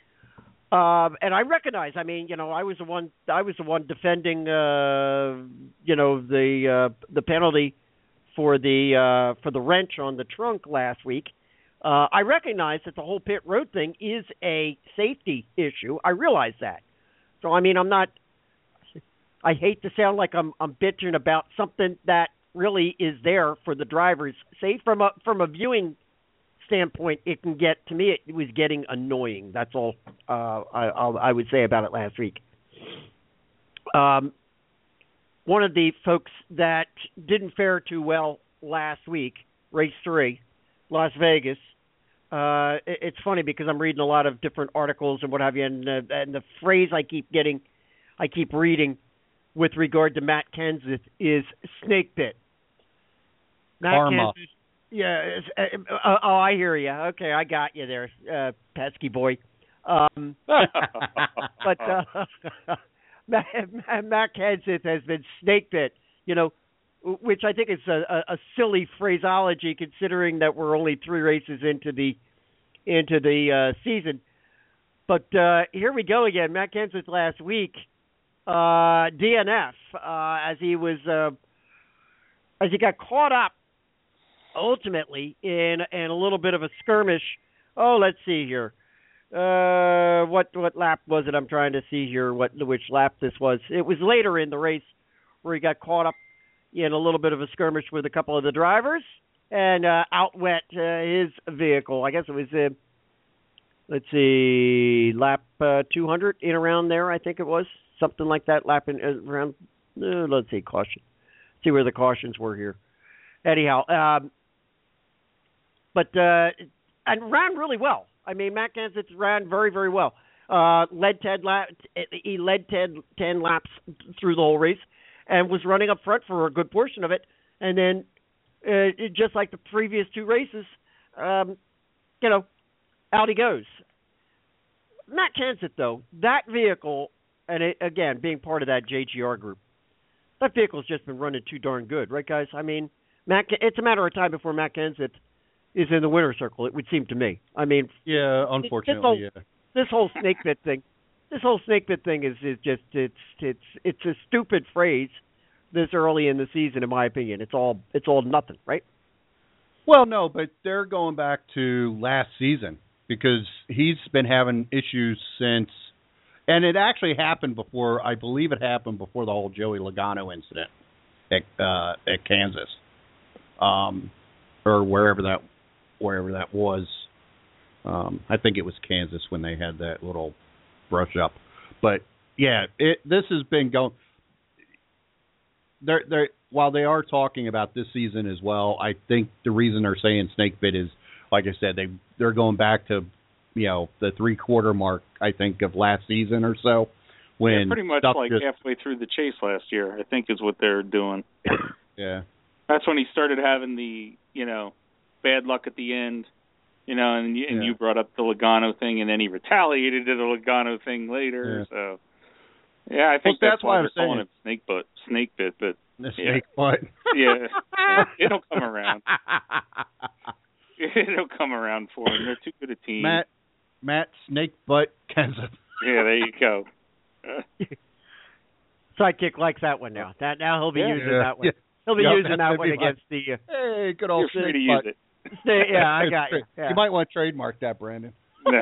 B: uh, and I recognize, I mean, you know, I was the one I was the one defending, uh, you know, the uh, the penalty for the uh, for the wrench on the trunk last week. Uh, I recognize that the whole pit road thing is a safety issue. I realize that. So, I mean, I'm not – I hate to sound like I'm, I'm bitching about something that really is there for the drivers. Say from a from a viewing standpoint, it can get – to me, it was getting annoying. That's all uh, I, I'll, I would say about it last week. Um, one of the folks that didn't fare too well last week, race three, Las Vegas, Uh, it, it's funny because I'm reading a lot of different articles and what have you, and, uh, and the phrase I keep getting, I keep reading with regard to Matt Kenseth is snake pit. Matt
E: Karma.
B: Kenseth, yeah. Uh, uh, oh, I hear you. Okay, I got you there, uh, pesky boy. Um, but uh, Matt, Matt Kenseth has been snake pit, you know, which I think is a, a, a silly phraseology considering that we're only three races into the into the uh, season. But uh, here we go again. Matt Kenseth last week, uh, D N F, uh, as he was uh, as he got caught up ultimately in in a little bit of a skirmish. Oh, let's see here. Uh, what what lap was it? I'm trying to see here what which lap this was. It was later in the race where he got caught up in a little bit of a skirmish with a couple of the drivers and uh, outwet uh, his vehicle. I guess it was, uh, let's see, lap uh, two hundred, in around there, I think it was. Something like that, lap in, uh, around, uh, let's see, caution. See where the cautions were here. Anyhow, um, but, uh, and ran really well. I mean, Matt Kenseth ran very, very well. Uh, led ten laps, he led ten, ten laps through the whole race, and was running up front for a good portion of it. And then, uh, it, just like the previous two races, um, you know, out he goes. Matt Kenseth, though, that vehicle, and it, again, being part of that J G R group, that vehicle's just been running too darn good, right, guys? I mean, Matt, it's a matter of time before Matt Kenseth is in the winner's circle, it would seem to me. I mean,
E: yeah, unfortunately,
B: this whole,
E: yeah.
B: This whole snake pit thing. This whole snake pit thing is, is just it's it's it's a stupid phrase this early in the season, in my opinion. It's all it's all nothing, right?
E: Well, no, but they're going back to last season because he's been having issues since, and it actually happened before. I believe it happened before the whole Joey Logano incident at uh, at Kansas, um, or wherever that wherever that was. Um, I think it was Kansas when they had that little brush up. But yeah, it, this has been going. They're, they're, while they are talking about this season as well, I think the reason they're saying snake bit is, like I said, they they're going back to, you know, the three quarter mark, I think, of last season or so. When
D: yeah, pretty much like
E: just,
D: halfway through the chase last year, I think is what they're doing.
E: Yeah.
D: That's when he started having the, you know, bad luck at the end, you know, and, you, and
E: yeah.
D: you brought up the Logano thing, and then he retaliated to the Logano thing later. Yeah. So, yeah, I think
E: well,
D: that's,
E: that's
D: why
E: I'm
D: they're
E: saying.
D: calling it snake bit, snake bit, but
E: the
D: yeah.
E: snake butt.
D: Yeah, it'll come around. It'll come around for them. They're too good a team.
E: Matt, Matt Snake Butt Kenseth.
D: Yeah, there you go.
B: Sidekick likes that one now. That now he'll be
E: yeah,
B: using
E: yeah,
B: that one.
E: Yeah.
B: He'll be
E: Yep,
B: using that one against
E: my,
B: the. Uh,
E: hey, good old
D: You're free
E: snake
D: to use
E: butt.
D: it.
B: Stay, yeah, I got you. Yeah.
E: You might want to trademark that, Brandon.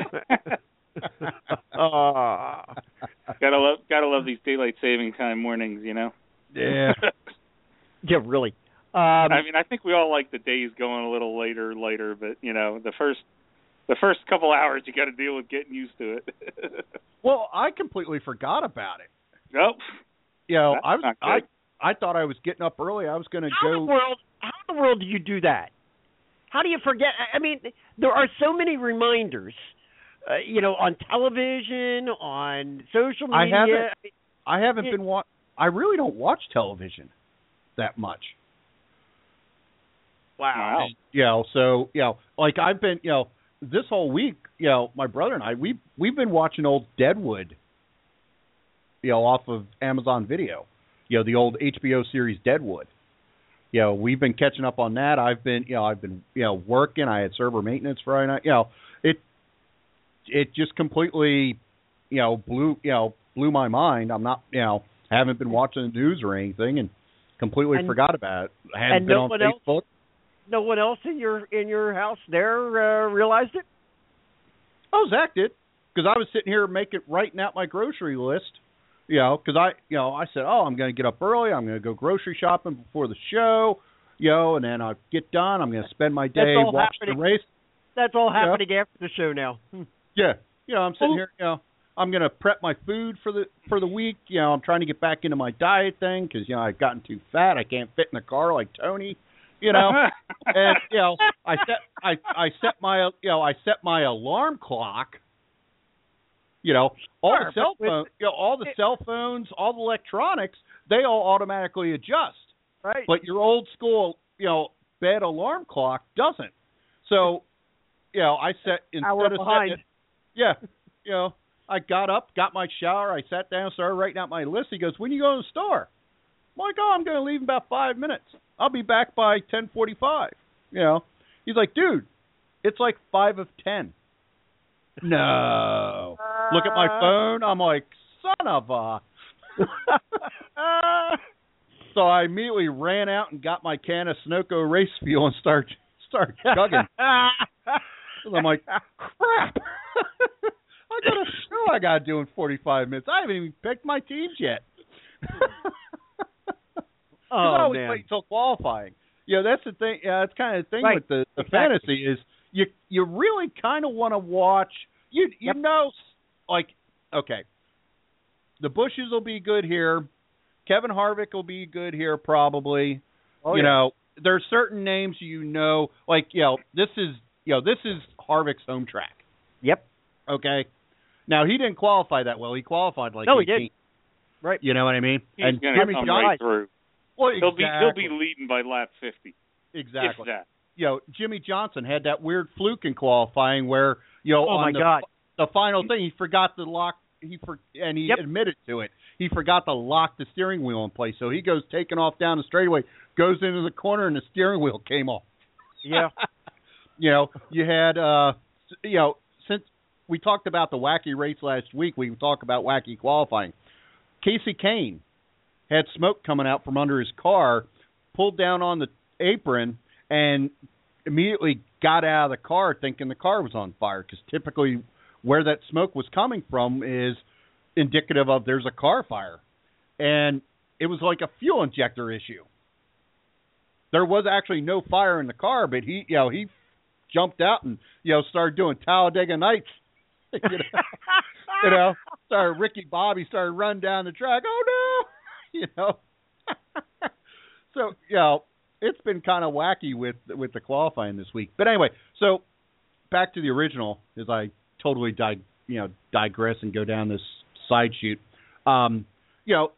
B: oh.
D: Gotta love, gotta love these daylight saving time mornings, you know.
E: Yeah.
B: Yeah, really. Um,
D: I mean, I think we all like the days going a little later, later, but you know, the first, the first couple hours, you got to deal with getting used to it.
E: Well, I completely forgot about it.
D: Nope.
E: You know,
D: That's
E: I was,
D: not
E: I,
D: good.
E: I thought I was getting up early. I was going to
B: how
E: go.
B: in the world? How in the world do you do that? How do you forget? I mean, there are so many reminders. Uh, you know, on television, on social media.
E: I haven't. I haven't it, been wa- I really don't watch television that much.
B: Wow.
E: And, you know, so you know, like I've been, you know, this whole week, you know, my brother and I, we we've been watching old Deadwood. You know, off of Amazon Video. You know, the old H B O series Deadwood. You know, we've been catching up on that. I've been, you know, I've been, you know, working. I had server maintenance Friday night. You know, it it just completely, you know, blew, you know, blew my mind. I'm not, you know, haven't been watching the news or anything, and completely
B: and,
E: forgot about it. I haven't
B: and
E: been
B: no
E: on
B: one
E: Facebook.
B: Else, no one else in your in your house there uh, realized it?
E: Oh, Zach did, because I was sitting here making writing out my grocery list. You know, because I, you know, I said, oh, I'm going to get up early. I'm going to go grocery shopping before the show. You know, and then I get done. I'm going to spend my day watching the race.
B: That's all happening yeah. after the show now. Hmm.
E: Yeah, you know, I'm sitting here. You know, I'm going to prep my food for the for the week. You know, I'm trying to get back into my diet thing because you know I've gotten too fat. I can't fit in the car like Tony. You know, and you know, I set I I set my you know I set my alarm clock. You know, all
B: sure,
E: the cell phones, you know, all the
B: it,
E: cell phones, all the electronics, they all automatically adjust.
B: Right.
E: But your old school, you know, bed alarm clock doesn't. So, you know, I set instead
B: Hour
E: of
B: behind.
E: setting it, yeah, you know, I got up, got my shower, I sat down, started writing out my list. He goes, "When you go to the store?" I'm like, "Oh, I'm going to leave in about five minutes. I'll be back by ten forty-five." You know, he's like, "Dude, it's like five of ten." No. Uh, Look at my phone. I'm like, son of a. So I immediately ran out and got my can of Sunoco race fuel and start start chugging. I'm like, crap. I got a show I got to do in forty-five minutes. I haven't even picked my teams yet.
B: Oh,
E: I always
B: man.
E: wait until qualifying. Yeah, that's the thing. Yeah, that's kind of the thing
B: right.
E: with the, the
B: exactly.
E: fantasy is you you really kind of want to watch. You you
B: yep.
E: know, like, okay, the Bushes will be good here. Kevin Harvick will be good here probably.
B: Oh,
E: you
B: yeah.
E: know, there's certain names you know, like, you know, this is, you know, this is Harvick's home track.
B: Yep.
E: Okay. Now, he didn't qualify that well. He qualified like
B: no,
E: eighteenth.
B: he didn't. Right.
E: You know what I mean?
D: He's
E: and
D: going
E: Jimmy
D: to come
E: Johnson,
D: right through.
E: Well,
D: He'll
E: exactly.
D: be he'll be leading by lap fifty.
E: Exactly.
D: If that.
E: You know, Jimmy Johnson had that weird fluke in qualifying where, you know,
B: oh
E: on
B: my
E: the,
B: God.
E: the final thing, he forgot to lock, he for, and he
B: yep.
E: admitted to it. He forgot to lock the steering wheel in place. So he goes taking off down the straightaway, goes into the corner, and the steering wheel came off.
B: Yeah.
E: You know, you had, uh, you know, since we talked about the wacky race last week, we talked about wacky qualifying. Casey Kane had smoke coming out from under his car, pulled down on the apron, and immediately got out of the car thinking the car was on fire, because typically where that smoke was coming from is indicative of there's a car fire. And it was like a fuel injector issue. There was actually no fire in the car, but he, you know, he jumped out and, you know, started doing Talladega Nights. you, know, you know, started Ricky Bobby started running down the track. Oh no, you know. So, you know, it's been kind of wacky with with the qualifying this week. But anyway, so back to the original, as I totally dig, you know, digress and go down this side shoot. Um, you know,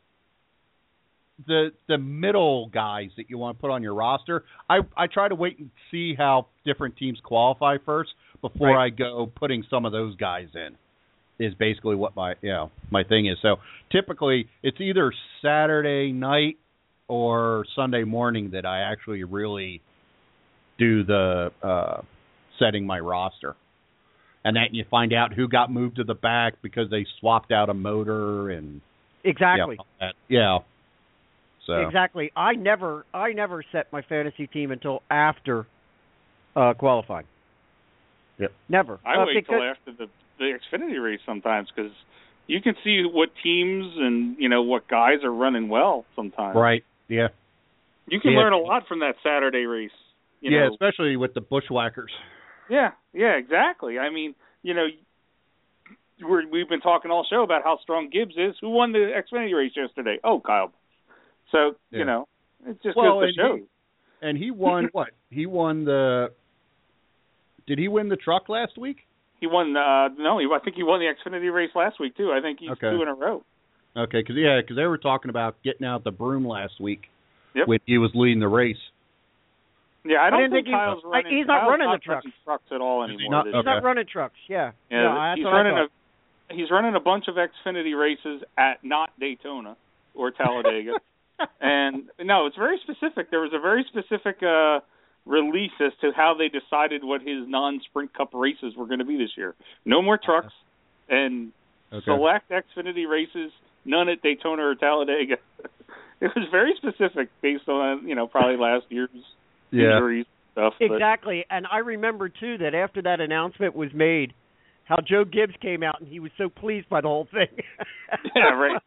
E: the the middle guys that you want to put on your roster, I I try to wait and see how different teams qualify first before right. I go putting some of those guys in. Is basically what my you know my thing is. So typically it's either Saturday night or Sunday morning that I actually really do the uh, setting my roster, and then you find out who got moved to the back because they swapped out a motor and
B: exactly
E: yeah. You know, so
B: exactly. I never I never set my fantasy team until after uh, qualifying.
E: Yep.
B: Never.
D: I
B: uh,
D: wait
B: because,
D: till after the the Xfinity race sometimes because you can see what teams and you know what guys are running well sometimes.
E: Right. Yeah.
D: You can
E: yeah.
D: learn a lot from that Saturday race. You
E: yeah,
D: know.
E: especially with the bushwhackers.
D: Yeah. Yeah. Exactly. I mean, you know, we're, we've been talking all show about how strong Gibbs is. Who won the Xfinity race yesterday? Oh, Kyle. So
E: yeah.
D: you know, it just
E: well,
D: goes to show.
E: He, and he won what? He won the. Did he win the truck last week?
D: He won. Uh, no, he, I think he won the Xfinity race last week too. I think he's
E: okay.
D: two in a row.
E: Okay, because yeah, because they were talking about getting out the broom last week
D: yep.
E: when he was leading the race.
D: Yeah, I don't
B: I
D: think,
B: think
D: Kyle's
B: he's,
D: running.
B: he's not
D: Kyle's
B: running
D: not
B: the trucks.
D: trucks at all anymore.
E: He's not,
D: this
B: he's
E: okay.
B: not running trucks. Yeah.
D: Yeah,
B: no, that's
D: he's
B: what
D: running
B: I thought.
D: a he's running a bunch of Xfinity races at not Daytona or Talladega, and no, it's very specific. There was a very specific uh, release as to how they decided what his non-Sprint Cup races were going to be this year. No more trucks, and
E: okay.
D: select Xfinity races, none at Daytona or Talladega. It was very specific based on, you know, probably last year's
E: yeah.
D: injuries stuff.
B: Exactly, but. And I remember, too, that after that announcement was made, how Joe Gibbs came out and he was so pleased by the whole thing.
D: Yeah, right.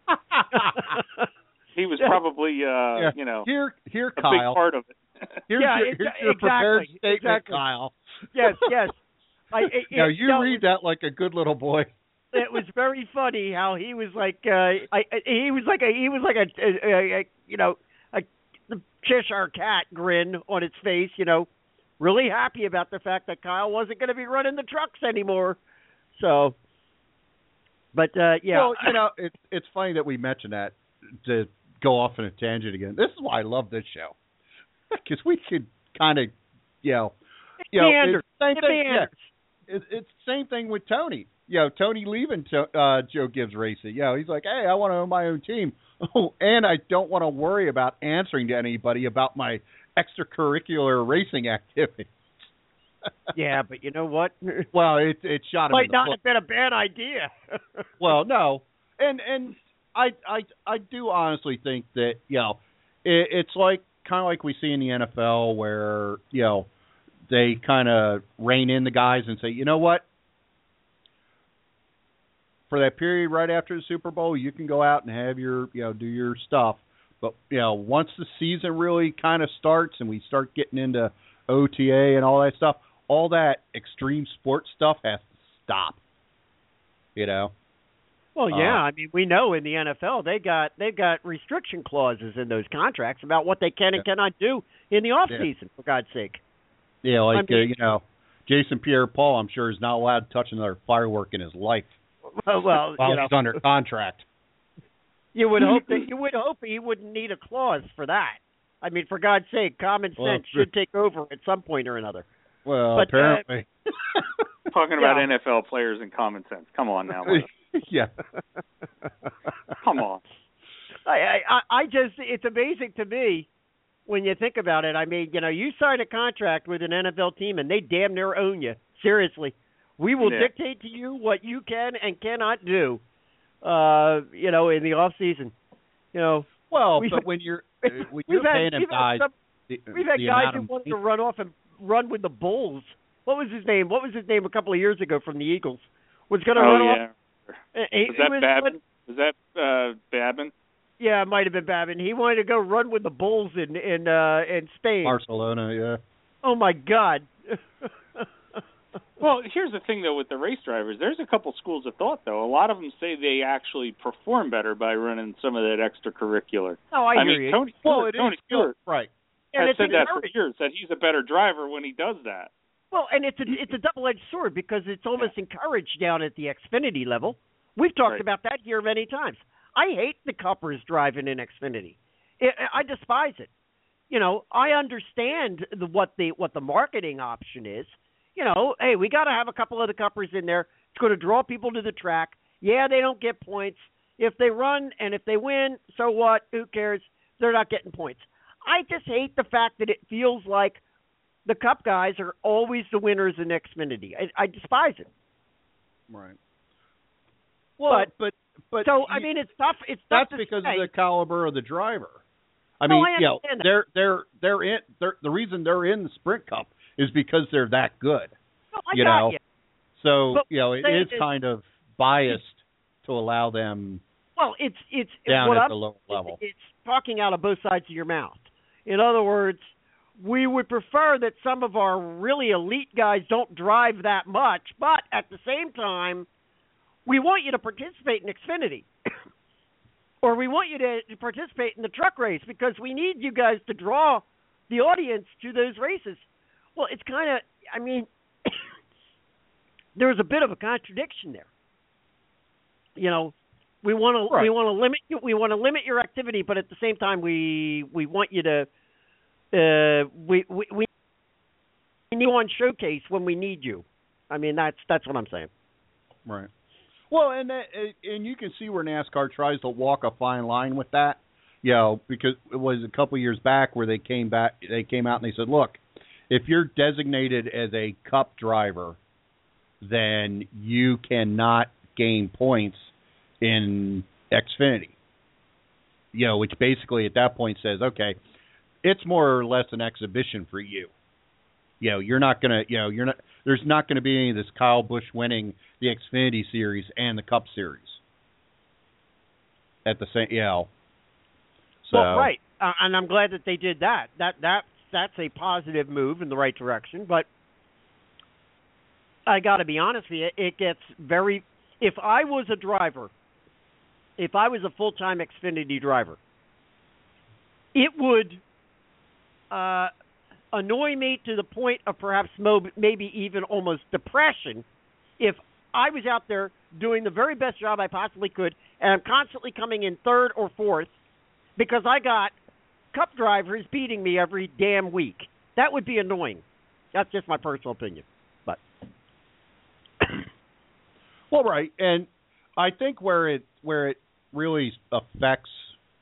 D: He was probably, uh,
E: yeah.
D: you know,
E: here, here,
D: a
E: Kyle.
D: big part of it.
E: Here's
B: yeah,
E: your,
B: it,
E: here's your
B: exactly,
E: prepared statement,
B: exactly.
E: Kyle.
B: Yes, yes. I, it,
E: now
B: it,
E: you
B: no,
E: read that like a good little boy.
B: It was very funny how he was like, uh, I, he was like a, he was like a, a, a you know, a the Cheshire cat grin on its face, you know, really happy about the fact that Kyle wasn't going to be running the trucks anymore. So, but uh, yeah,
E: well, you know, it's it's funny that we mentioned that to go off on a tangent again. This is why I love this show because we could kind of, you know, you know,
B: meanders.
E: it's same
B: It
E: thing. Yeah,
B: meanders.
E: it's it's the same thing with Tony. You know, Tony leaving to, uh, Joe Gibbs Racing. You know, he's like, hey, I want to own my own team. Oh, and I don't want to worry about answering to anybody about my extracurricular racing activities.
B: Yeah, but you know what?
E: Well, it it shot him
B: Might
E: in the
B: not
E: foot.
B: have been a bad idea.
E: Well, no, and and I I I do honestly think that you know it, it's like kind of like we see in the N F L where you know they kind of rein in the guys and say, you know what, for that period right after the Super Bowl, you can go out and have your you know do your stuff, but you know once the season really kind of starts and we start getting into O T A and all that stuff, all that extreme sports stuff has to stop. You know.
B: Well, yeah,
E: Uh,
B: I mean, we know in the N F L they got they've got restriction clauses in those contracts about what they can and
E: Yeah.
B: cannot do in the off
E: Yeah.
B: season. For God's sake.
E: Yeah, like
B: I mean,
E: uh, you know, Jason Pierre-Paul, I'm sure, is not allowed to touch another firework in his life
B: Well, well
E: while
B: you know,
E: he's under contract.
B: you would hope that you would hope he wouldn't need a clause for that. I mean, for God's sake, common sense
E: Well,
B: should take over at some point or another.
E: Well,
B: But, uh,
E: apparently.
D: Talking about
B: Yeah.
D: N F L players and common sense. Come on now.
E: Yeah.
D: Come on.
B: I, I I just it's amazing to me when you think about it. I mean, you know, you sign a contract with an N F L team and they damn near own you. Seriously, we will
D: Yeah.
B: dictate to you what you can and cannot do. Uh, you know, in the off season. You know,
E: Well,
B: We've-
E: but when you're uh, when
B: we've
E: you're
B: had,
E: paying them
B: we've had
E: guys,
B: some,
E: the,
B: we've had
E: the
B: guys
E: amount
B: who
E: of
B: wanted
E: money-
B: to run off and run with the Bulls. What was his name? What was his name a couple of years ago from the Eagles? Was going to
D: Oh
B: run
D: yeah.
B: off. He,
D: Was
B: he
D: that
B: was-
D: Babin? Was that uh, Babin?
B: Yeah, it might have been Babin. He wanted to go run with the Bulls in in uh, in Spain.
E: Barcelona, yeah.
B: Oh my God!
D: Well, here's the thing, though, with the race drivers. There's a couple schools of thought, though. A lot of them say they actually perform better by running some of that extracurricular.
B: Oh, I,
D: I
B: hear
D: mean,
B: you.
D: Tony
E: Well,
D: Stewart,
E: it
D: Tony
E: is
D: Stewart
E: right.
B: And
D: has
B: it's
D: said that for
B: encouraging.
D: years, that he's a better driver when he does that.
B: Well, and it's a it's a double-edged sword because it's almost encouraged down at the Xfinity level. We've talked
D: Right.
B: about that here many times. I hate the Cuppers driving in Xfinity. It, I despise it. You know, I understand the, what the what the marketing option is. You know, hey, we got to have a couple of the Cuppers in there. It's going to draw people to the track. Yeah, they don't get points. If they run and if they win, so what? Who cares? They're not getting points. I just hate the fact that it feels like the Cup guys are always the winners in Xfinity. I, I despise it.
E: Right. Well, but but, but
B: so I mean, it's tough. It's tough
E: that's
B: to
E: because
B: say.
E: of the caliber of the driver. I
B: No,
E: mean,
B: I
E: you know,
B: understand that.
E: they're they're they're in. They're, the reason they're in the Sprint Cup is because they're that good.
B: No, I
E: you
B: got
E: know,
B: you.
E: so
B: But
E: you know, it
B: say
E: is
B: it-
E: kind of biased to allow them
B: Well, it's it's
E: down
B: what
E: at
B: I'm,
E: the lower level.
B: It's talking out of both sides of your mouth. In other words, we would prefer that some of our really elite guys don't drive that much, but at the same time, we want you to participate in Xfinity. Or we want you to participate in the truck race because we need you guys to draw the audience to those races. Well, it's kind of, I mean, there's a bit of a contradiction there. You know, we want to
E: Right.
B: we want to limit you, we want to limit your activity, but at the same time, we we want you to uh, we we we need you on showcase when we need you. I mean, that's that's what I'm saying.
E: Right. Well, and that, and you can see where NASCAR tries to walk a fine line with that. You know, because it was a couple of years back where they came back, they came out and they said, "Look, if you're designated as a Cup driver, then you cannot gain points in Xfinity." You know, which basically at that point says, okay, it's more or less an exhibition for you. You know, you're not gonna, you know, you're not. There's not going to be any of this Kyle Busch winning the Xfinity Series and the Cup Series at the same, you know. So,
B: Well, right, uh, and I'm glad that they did that. That that that's a positive move in the right direction. But I got to be honest with you, it gets very. If I was a driver, if I was a full-time Xfinity driver, it would uh, annoy me to the point of perhaps mo- maybe even almost depression if I was out there doing the very best job I possibly could, and I'm constantly coming in third or fourth because I got Cup drivers beating me every damn week. That would be annoying. That's just my personal opinion. But
E: well, right, and I think where it where it really affects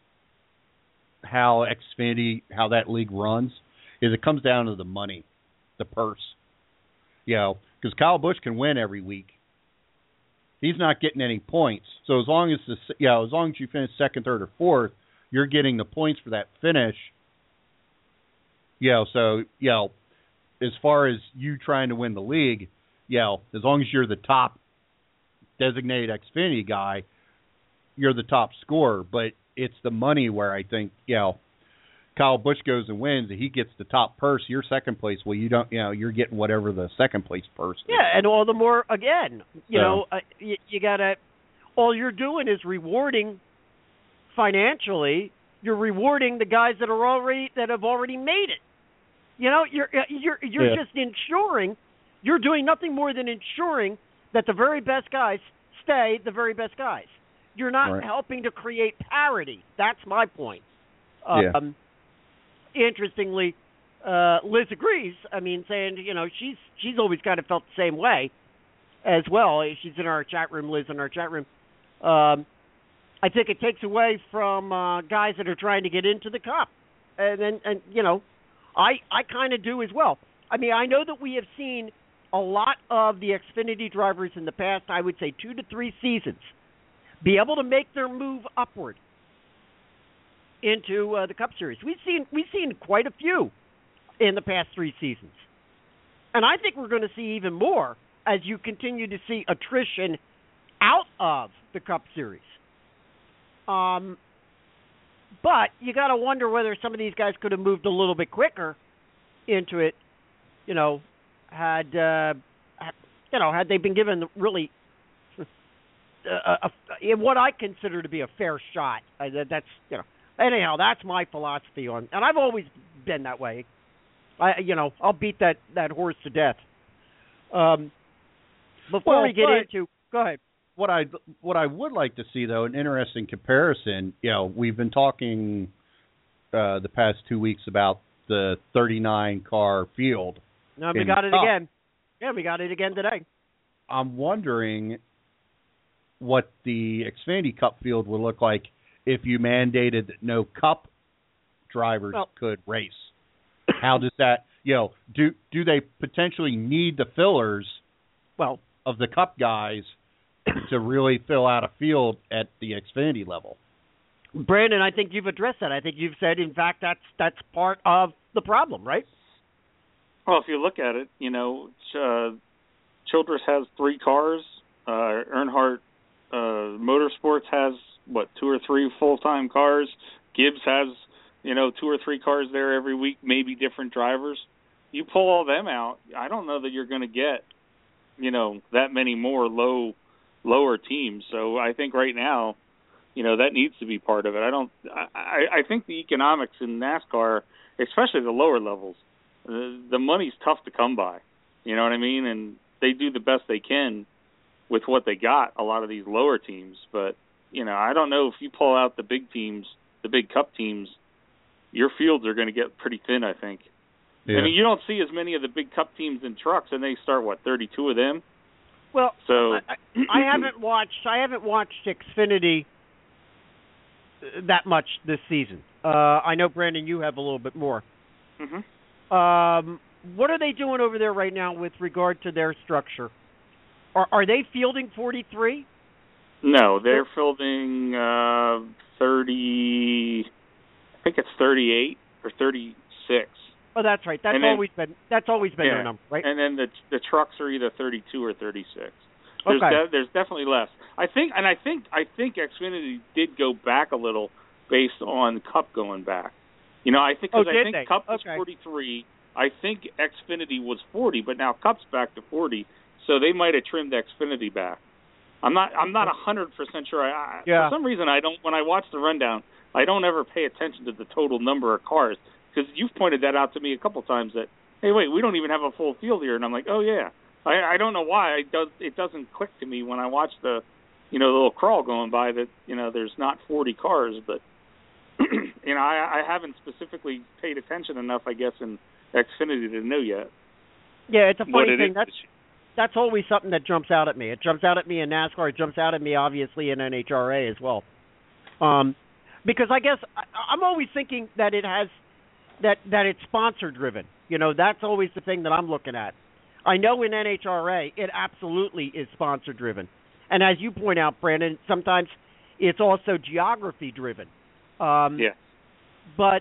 E: how Xfinity, how that league runs, is it comes down to the money, the purse. You know, because Kyle Busch can win every week. He's not getting any points. So as long as the you know, as long as you finish second, third, or fourth, you're getting the points for that finish. You know, so you know, as far as you trying to win the league, you know, as long as you're the top designated Xfinity guy, you're the top scorer. But it's the money where I think, you know, Kyle Busch goes and wins, and he gets the top purse. You're second place. Well, you don't, you know, you're getting whatever the second place purse is.
B: yeah, and all the more again, you
E: So-
B: know, uh, you, you gotta. All you're doing is rewarding financially. You're rewarding the guys that are already that have already made it. You know, you're uh, you're you're
E: Yeah.
B: just ensuring. You're doing nothing more than ensuring that the very best guys stay the very best guys. You're not
E: Right.
B: helping to create parity. That's my point.
E: Yeah.
B: Um, interestingly, uh, Liz agrees. I mean, saying, you know, she's she's always kind of felt the same way as well. She's in our chat room, Liz, in our chat room. Um, I think it takes away from uh, guys that are trying to get into the Cup, and then and you know, I I kind of do as well. I mean, I know that we have seen a lot of the Xfinity drivers in the past. I would say two to three seasons be able to make their move upward into uh, the Cup Series. We've seen we've seen quite a few in the past three seasons, and I think we're going to see even more as you continue to see attrition out of the Cup Series. Um, but you got to wonder whether some of these guys could have moved a little bit quicker into it. You know, had uh, you know, had they been given really a, a, a, what I consider to be a fair shot, uh, that, that's you know. Anyhow, that's my philosophy on, and I've always been that way. I, you know, I'll beat that, that horse to death. Um, before
E: well,
B: we get
E: but,
B: into, go ahead.
E: What I what I would like to see, though, an interesting comparison. You know, we've been talking uh, the past two weeks about the thirty-nine car field.
B: No, we got it Cup. again. Yeah, we got it again today.
E: I'm wondering what the Xfinity Cup field would look like if you mandated that no Cup drivers well, could race. How does that, you know, do do they potentially need the fillers
B: well
E: of the Cup guys to really fill out a field at the Xfinity level?
B: Brandon, I think you've addressed that. I think you've said, in fact, that's that's part of the problem, right?
D: Well, if you look at it, you know, uh, Childress has three cars. Uh, Earnhardt uh, Motorsports has, what, two or three full-time cars. Gibbs has, you know, two or three cars there every week, maybe different drivers. You pull all them out, I don't know that you're going to get, you know, that many more low, lower teams. So I think right now, you know, that needs to be part of it. I don't. I, I think the economics in NASCAR, especially the lower levels, the, the money's tough to come by. You know what I mean? And they do the best they can with what they got. A lot of these lower teams, but you know, I don't know if you pull out the big teams, the big Cup teams, your fields are going to get pretty thin, I think. Yeah. I mean, you don't see as many of the big Cup teams in trucks, and they start, what, thirty-two of them?
B: Well,
D: so
B: I, I haven't watched. I haven't watched Xfinity that much this season. Uh, I know, Brandon, you have a little bit more.
D: Mm-hmm.
B: Um, what are they doing over there right now with regard to their structure? Are, are they fielding forty-three?
D: No, they're fielding uh, thirty. I think it's thirty-eight or thirty-six.
B: Oh, that's right. That's
D: and then,
B: always been that's always been
D: yeah,
B: their number, right?
D: And then the the trucks are either thirty-two or thirty-six. There's
B: okay.
D: de- there's definitely less. I think, and I think I think Xfinity did go back a little based on Cup going back. You know, I think
B: oh,
D: because I think
B: they?
D: Cup was
B: okay.
D: forty-three. I think Xfinity was forty, but now Cup's back to forty, so they might have trimmed Xfinity back. I'm not I'm not a hundred percent sure. I, I
B: yeah.
D: For some reason, I don't. When I watch the rundown, I don't ever pay attention to the total number of cars, because you've pointed that out to me a couple times that, hey, wait, we don't even have a full field here, and I'm like, oh yeah. I, I don't know why it does. It doesn't click to me when I watch the, you know, the little crawl going by that, you know, there's not forty cars, but you know, I, I haven't specifically paid attention enough, I guess, in Xfinity to know yet.
B: Yeah, it's a funny
D: it
B: thing.
D: Is.
B: That's that's always something that jumps out at me. It jumps out at me in NASCAR. It jumps out at me, obviously, in N H R A as well. Um, because I guess I, I'm always thinking that it has that that it's sponsor driven. You know, that's always the thing that I'm looking at. I know in N H R A it absolutely is sponsor driven, and as you point out, Brandon, sometimes it's also geography driven. Um,
D: yeah.
B: But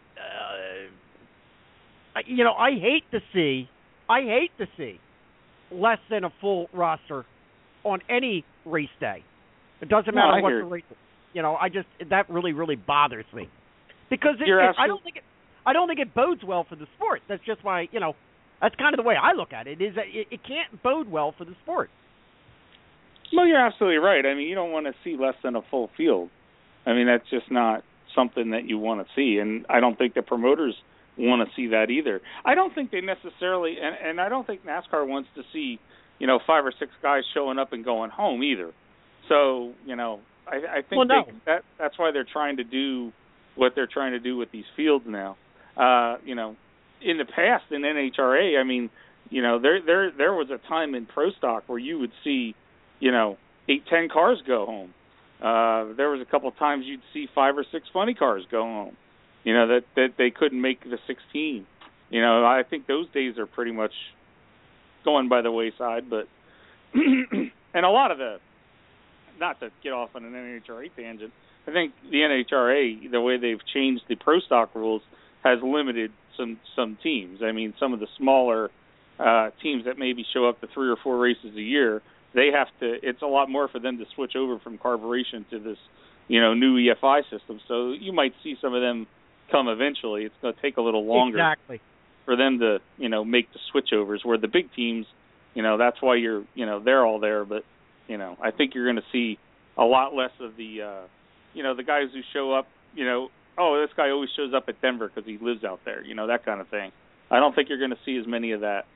B: uh, you know, I hate to see, I hate to see less than a full roster on any race day. It doesn't matter
D: no,
B: what
D: hear.
B: the race is. You know, I just that really, really bothers me because it,
D: You're
B: it,
D: asking...
B: I don't think it, I don't think it bodes well for the sport. That's just why, you know, that's kind of the way I look at it. Is that it, it can't bode well for the sport.
D: Well, you're absolutely right. I mean, you don't want to see less than a full field. I mean, that's just not something that you want to see, and I don't think the promoters want to see that either. I don't think they necessarily, and, and I don't think NASCAR wants to see, you know, five or six guys showing up and going home either. So, you know, I, I think
B: well, no.
D: they, that that's why they're trying to do what they're trying to do with these fields now. Uh, you know, in the past in N H R A, I mean, you know, there there there was a time in Pro Stock where you would see, you know, eight, ten cars go home. Uh, there was a couple of times you'd see five or six funny cars go home. You know, that, that they couldn't make the sixteen. You know, I think those days are pretty much going by the wayside. But and a lot of the, not to get off on an N H R A tangent, I think the N H R A, the way they've changed the Pro Stock rules, has limited some some teams. I mean, some of the smaller uh, teams that maybe show up to three or four races a year, they have to. It's a lot more for them to switch over from carburation to this, you know, new E F I system. So you might see some of them come eventually. It's going to take a little longer
B: exactly.
D: for them to, you know, make the switchovers. Where the big teams, You know, that's why you're, you know, they're all there. But, you know, I think you're going to see a lot less of the, uh, you know, the guys who show up, you know, oh, this guy always shows up at Denver because he lives out there, you know, that kind of thing. I don't think you're going to see as many of that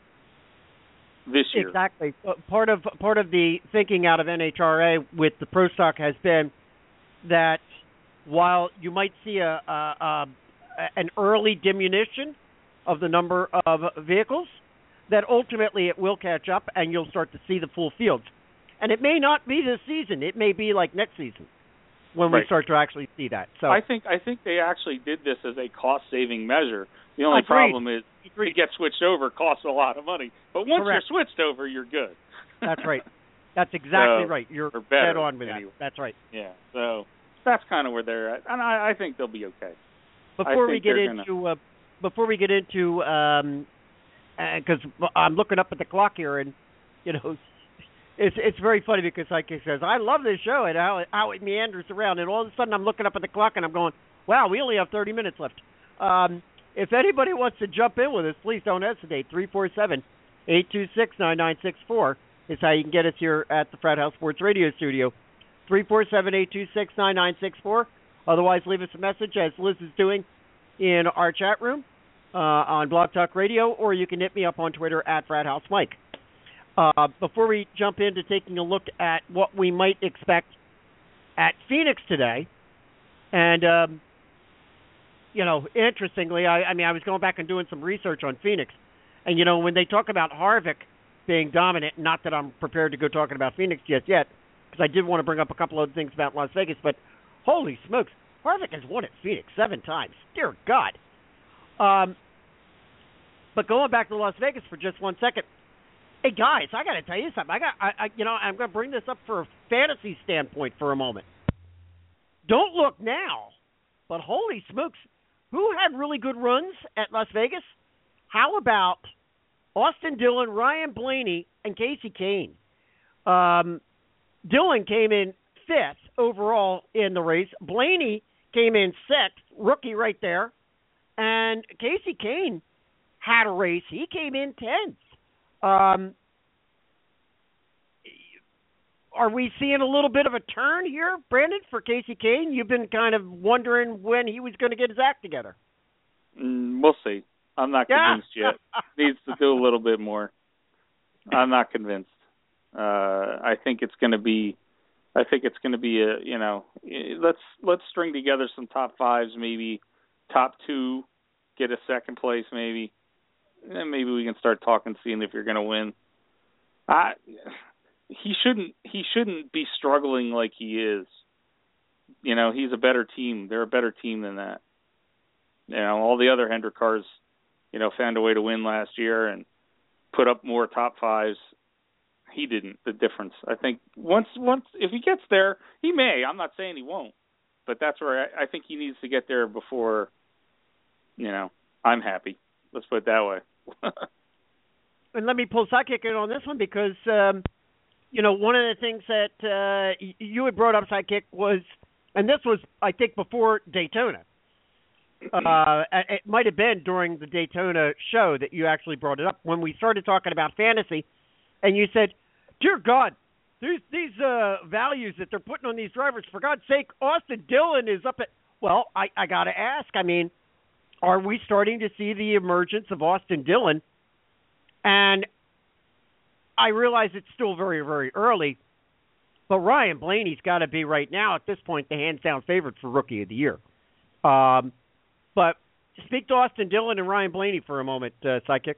D: this year.
B: Exactly. Part of part of the thinking out of N H R A with the Pro Stock has been that while you might see a, a, a an early diminution of the number of vehicles, that ultimately it will catch up and you'll start to see the full fields. And it may not be this season. It may be like next season when
D: right.
B: we start to actually see that. So
D: I think I think they actually did this as a cost-saving measure. The only
B: Agreed.
D: problem is
B: Agreed.
D: to get switched over costs a lot of money. But once
B: Correct.
D: you're switched over, you're good.
B: That's right. That's exactly
D: so,
B: right. You're
D: or better,
B: dead on with
D: anyway.
B: that. That's right.
D: Yeah. So that's kind of where they're at, and I, I think they'll be okay.
B: Before we get
D: gonna...
B: into uh, before we get into um, because uh, I'm looking up at the clock here, and you know, it's it's very funny because like he says, I love this show and how it, how it meanders around, and all of a sudden I'm looking up at the clock and I'm going, wow, we only have thirty minutes left. Um, if anybody wants to jump in with us, please don't hesitate. three four seven, eight two six, nine nine six four is how you can get us here at the Frat House Sports Radio Studio. three four seven, eight two six, nine nine six four. Otherwise, leave us a message, as Liz is doing in our chat room uh, on Blog Talk Radio, or you can hit me up on Twitter at Frat House Mike. Uh, before we jump into taking a look at what we might expect at Phoenix today, and, um, you know, interestingly, I, I mean, I was going back and doing some research on Phoenix, and, you know, when they talk about Harvick being dominant, not that I'm prepared to go talking about Phoenix just yet, because I did want to bring up a couple other things about Las Vegas, but holy smokes, Harvick has won at Phoenix seven times. Dear God. Um, but going back to Las Vegas for just one second, hey guys, I got to tell you something. I got, I, I you know, I'm going to bring this up for a fantasy standpoint for a moment. Don't look now, but holy smokes, who had really good runs at Las Vegas? How about Austin Dillon, Ryan Blaney, and Casey Kane? Um, Dillon came in fifth overall in the race. Blaney came in sixth, rookie right there. And Casey Kane had a race. He came in tenth. Um, are we seeing a little bit of a turn here, Brandon, for Casey Kane? You've been kind of wondering when he was going to get his act together.
D: Mm, we'll see. I'm not convinced
B: yeah.
D: yet. Needs to do a little bit more. I'm not convinced. Uh, I think it's going to be I think it's going to be a, you know, let's let's string together some top fives, maybe top two, get a second place, maybe, and then maybe we can start talking, seeing if you're going to win. I, he shouldn't he shouldn't be struggling like he is. You know, he's a better team. They're a better team than that. You know, all the other Hendrick cars, you know, found a way to win last year and put up more top fives. He didn't. The difference, I think, once once if he gets there, he may. I'm not saying he won't, but that's where I, I think he needs to get there before, you know, I'm happy. Let's put it that way.
B: And let me pull Sidekick in on this one because, um, you know, one of the things that uh, you had brought up, Sidekick, was, and this was, I think, before Daytona. Uh, it might have been during the Daytona show that you actually brought it up when we started talking about fantasy, and you said, dear God, these these uh, values that they're putting on these drivers, for God's sake, Austin Dillon is up at, well, I, I got to ask, I mean, are we starting to see the emergence of Austin Dillon? And I realize it's still very, very early, but Ryan Blaney's got to be right now, at this point, the hands-down favorite for Rookie of the Year. Um, but speak to Austin Dillon and Ryan Blaney for a moment, uh, Sidekick.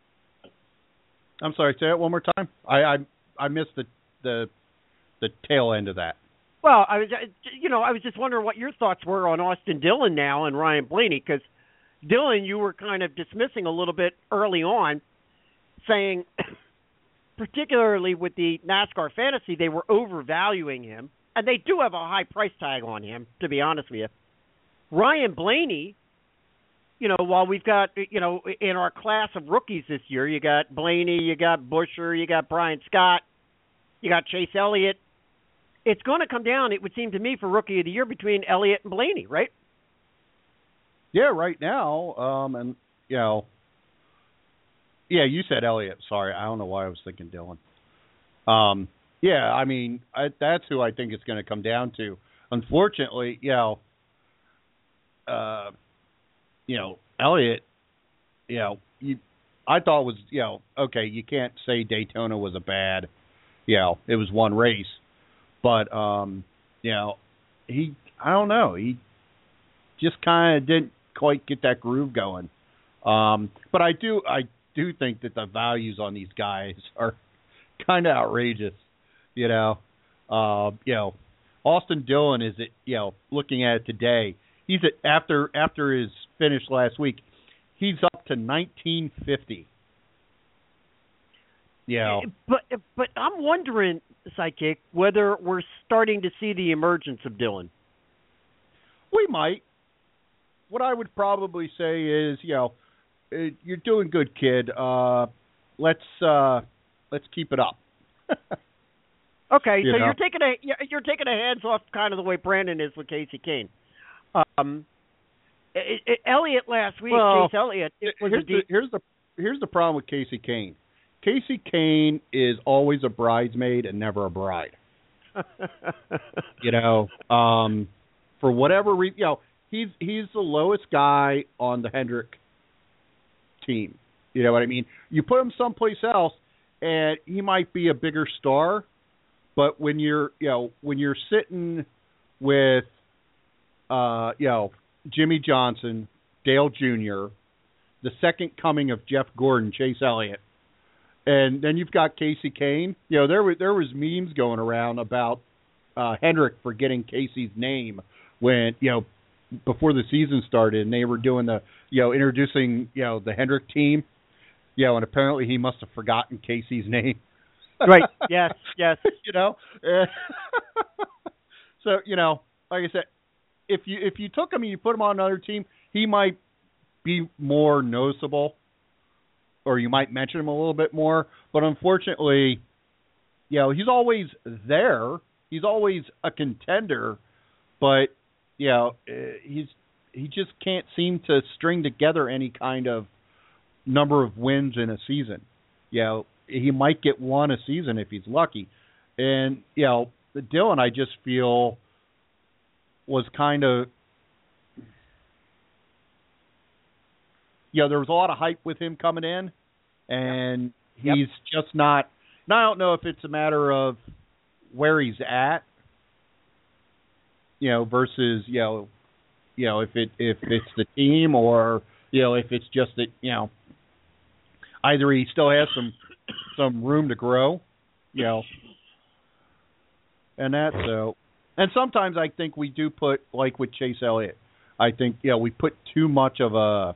E: I'm sorry, say it one more time. I I, I missed the, the the tail end of that.
B: Well, I was, you know, I was just wondering what your thoughts were on Austin Dillon now and Ryan Blaney, because Dillon, you were kind of dismissing a little bit early on, saying, particularly with the NASCAR Fantasy, they were overvaluing him, and they do have a high price tag on him, to be honest with you. Ryan Blaney, you know, while we've got, you know, in our class of rookies this year, you got Blaney, you got Buescher, you got Brian Scott, you got Chase Elliott. It's going to come down, it would seem to me, for Rookie of the Year between Elliott and Blaney, right?
E: Yeah, right now, um, and, you know, Yeah, you said Elliott. Sorry, I don't know why I was thinking Dillon. Um, yeah, I mean I, that's who I think it's going to come down to. Unfortunately, you know, uh, you know, Elliott, you know, you, I thought was, you know, okay, you can't say Daytona was a bad, you know, it was one race, but um, you know, he, I don't know, he just kind of didn't quite get that groove going. Um, but I do, I do think that the values on these guys are kind of outrageous. You know, uh, you know, Austin Dillon is, it, you know, looking at it today, he's at, after after his finish last week, he's up to nineteen fifty. You know,
B: but but I'm wondering, Sidekick, whether we're starting to see the emergence of Dillon.
E: We might. What I would probably say is, you know, you're doing good, kid. Uh, let's uh, let's keep it up.
B: Okay,
E: you
B: so
E: know?
B: you're taking a you're taking a hands off kind of the way Brandon is with Kasey Kahne. Um, it, it, Elliott last week,
E: well,
B: Chase Elliott. It was
E: here's,
B: a deep...
E: the, here's the here's the problem with Kasey Kahne. Kasey Kahne is always a bridesmaid and never a bride. you know, um, for whatever reason, you know, he's he's the lowest guy on the Hendrick team. You know what I mean? You put him someplace else, and he might be a bigger star. But when you're, you know, when you're sitting with, uh, you know, Jimmy Johnson, Dale Junior, the second coming of Jeff Gordon, Chase Elliott, and then you've got Kasey Kahne. You know, there was there was memes going around about uh, Hendrick forgetting Casey's name when, you know, before the season started, and they were doing the, you know, introducing, you know, the Hendrick team. You know, and apparently he must have forgotten Casey's name.
B: Right. Yes. Yes.
E: you know. so you know, like I said, if you if you took him and you put him on another team, he might be more noticeable, or you might mention him a little bit more. But unfortunately, you know, he's always there. He's always a contender, but you know, he's he just can't seem to string together any kind of number of wins in a season. You know, he might get one a season if he's lucky. And, you know, Dillon, I just feel, was kind of, you know, there was a lot of hype with him coming in, and yep. he's yep. just not, now I don't know if it's a matter of where he's at, you know, versus, you know, you know, if it if it's the team, or, you know, if it's just that, you know, either he still has some some room to grow, you know, and that, so. And sometimes I think we do put, like with Chase Elliott, I think, you know, we put too much of a,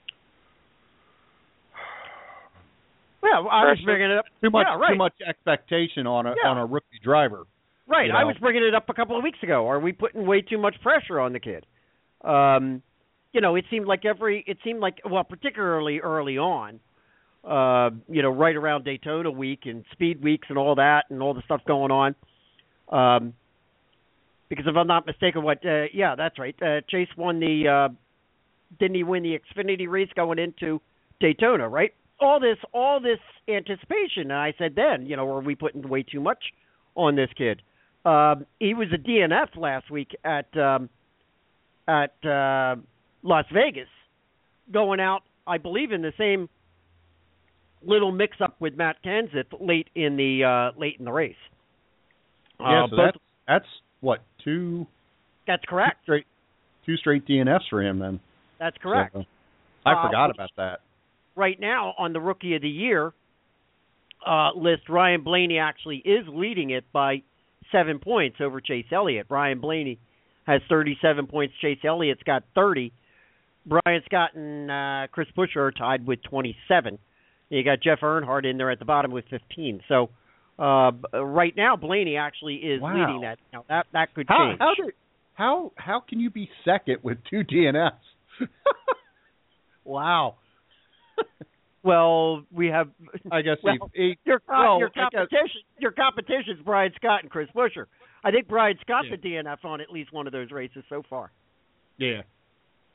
B: yeah, I was bringing it up.
E: Too much,
B: yeah, right.
E: too much expectation on a
B: yeah.
E: on a rookie driver.
B: Right,
E: you know?
B: I was bringing it up a couple of weeks ago. Are we putting way too much pressure on the kid? Um, you know, it seemed like every, it seemed like, well, particularly early on, uh, you know, right around Daytona week and speed weeks and all that and all the stuff going on. Um, because if I'm not mistaken, what, uh, yeah, that's right. Uh, Chase won the, uh, didn't he win the Xfinity race going into Daytona, right? All this, all this anticipation. And I said then, you know, are we putting way too much on this kid? Um, he was a D N F last week at, um, at uh, Las Vegas, going out, I believe, in the same little mix-up with Matt Kenseth late in the uh, late in the race.
E: Yeah,
B: uh,
E: so
B: both,
E: that's, that's what two.
B: That's correct.
E: Two straight, two straight D N Fs for him then.
B: That's correct.
E: So, I
B: uh,
E: forgot about that.
B: Right now on the Rookie of the Year uh, list, Ryan Blaney actually is leading it by seven points over Chase Elliott. Ryan Blaney has thirty-seven points. Chase Elliott's got thirty. Brian Scott and uh, Chris Buescher are tied with twenty-seven. You got Jeff Earnhardt in there at the bottom with fifteen. So uh, right now, Blaney actually is
E: wow.
B: leading that. Now that that could
E: how,
B: change.
E: How, did, how how can you be second with two D N Fs? Wow.
B: Well, we have.
E: I guess
B: well,
E: he, he,
B: your
E: well,
B: your competition your competition is Brian Scott and Chris Buescher. I think Brian Scott's
E: yeah.
B: a D N F on at least one of those races so far.
E: Yeah.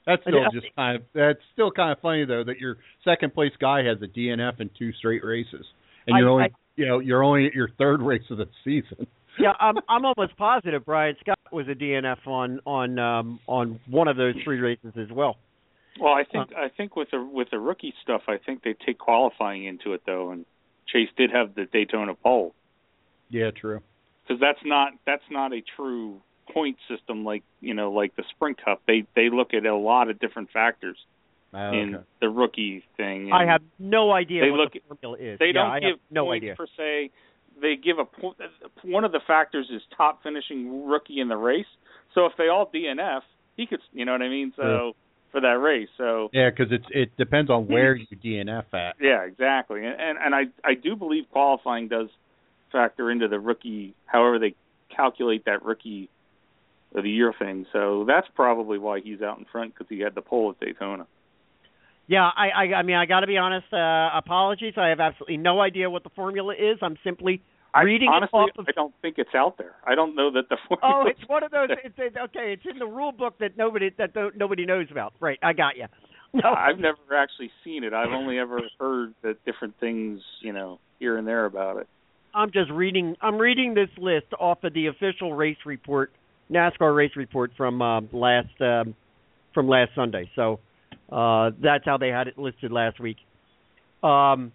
E: That's still just kind of that's still kind of funny though that your second place guy has a D N F in two straight races, and you're I, only I, you know you're only at your third race of the season.
B: Yeah, I'm I'm almost positive Brian Scott was a D N F on on um, on one of those three races as well.
D: Well, I think uh, I think with the with the rookie stuff, I think they take qualifying into it though, and Chase did have the Daytona pole.
E: Yeah, true.
D: Because that's not that's not a true point system like you know like the Sprint Cup. They they look at a lot of different factors
E: oh,
D: in
E: okay.
D: the rookie thing.
B: I have no idea
D: they
B: what
D: look,
B: the formula is.
D: They
B: yeah,
D: don't
B: I
D: give
B: no
D: points
B: idea.
D: per se. They give a point. One of the factors is top finishing rookie in the race. So if they all D N F, he could, you know what I mean. So
E: yeah.
D: for that race, so
E: yeah, because it's it depends on where you D N F at.
D: Yeah, exactly. And and, and I I do believe qualifying does factor into the rookie, however they calculate that rookie of the year thing. So that's probably why he's out in front, because he had the pole at Daytona.
B: Yeah, I, I, I mean, I got to be honest. Uh, apologies, I have absolutely no idea what the formula is. I'm simply reading
D: I, honestly,
B: it off of...
D: I don't think it's out there. I don't know that the formula.
B: Oh, it's one of those. It's, it's, okay, it's in the rule book that nobody that don't, nobody knows about. Right, I got you. No.
D: I've never actually seen it. I've only ever heard that different things, you know, here and there about it.
B: I'm just reading. I'm reading this list off of the official race report, NASCAR race report from uh, last um, from last Sunday. So uh, that's how they had it listed last week. Um,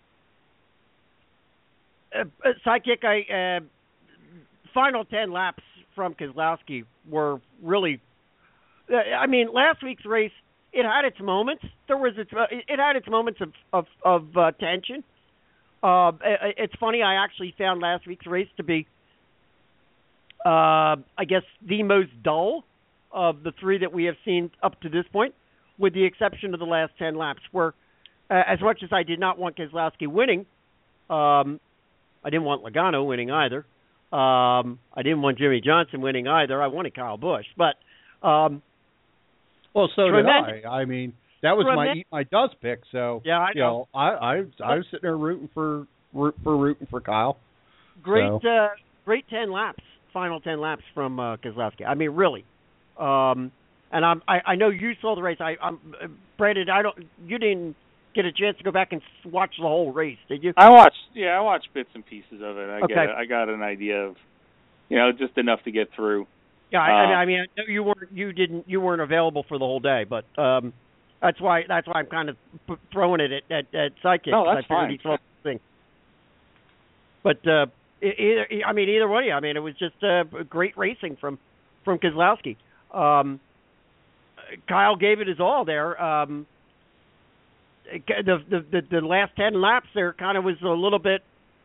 B: uh, sidekick, I uh, final ten laps from Keselowski were really. Uh, I mean, last week's race, it had its moments. There was its, uh, it had its moments of of, of uh, tension. Uh, it's funny, I actually found last week's race to be, uh, I guess, the most dull of the three that we have seen up to this point, with the exception of the last ten laps, where uh, as much as I did not want Keselowski winning, um, I didn't want Logano winning either. Um, I didn't want Jimmy Johnson winning either. I wanted Kyle Busch. But, um,
E: well, so
B: tremendous.
E: did I. I mean... That was my eat my does pick, so
B: yeah, I know.
E: You know, I I I was sitting there rooting for root, for rooting for Kyle.
B: Great,
E: so.
B: uh, great ten laps, final ten laps from uh, Keselowski. I mean, really. Um, and I'm I, I know you saw the race. I, I'm uh, Brandon. I don't. You didn't get a chance to go back and watch the whole race, did you?
D: I watched. Yeah, I watched bits and pieces of it. I
B: okay.
D: Get, I got an idea of, you know, just enough to get through.
B: Yeah, I,
D: uh,
B: I mean, I know you weren't you didn't you weren't available for the whole day, but. Um, That's why. That's why I'm kind of p- throwing it at at, at sidekick.
D: No, that's
B: I
D: fine.
B: He thing. But uh, either, I mean, either way. I mean, it was just uh, great racing from from Keselowski. Um, Kyle gave it his all there. Um, the, the the the last ten laps there kind of was a little bit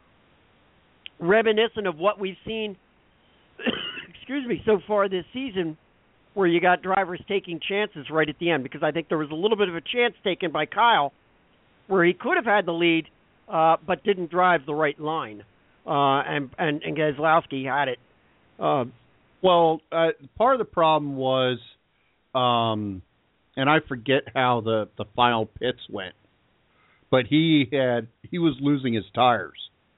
B: reminiscent of what we've seen. excuse me, so far this season, where you got drivers taking chances right at the end, because I think there was a little bit of a chance taken by Kyle where he could have had the lead uh, but didn't drive the right line, uh, and, and, and Keselowski had it.
E: Uh, well, uh, part of the problem was, um, and I forget how the, the final pits went, but he had he was losing his tires,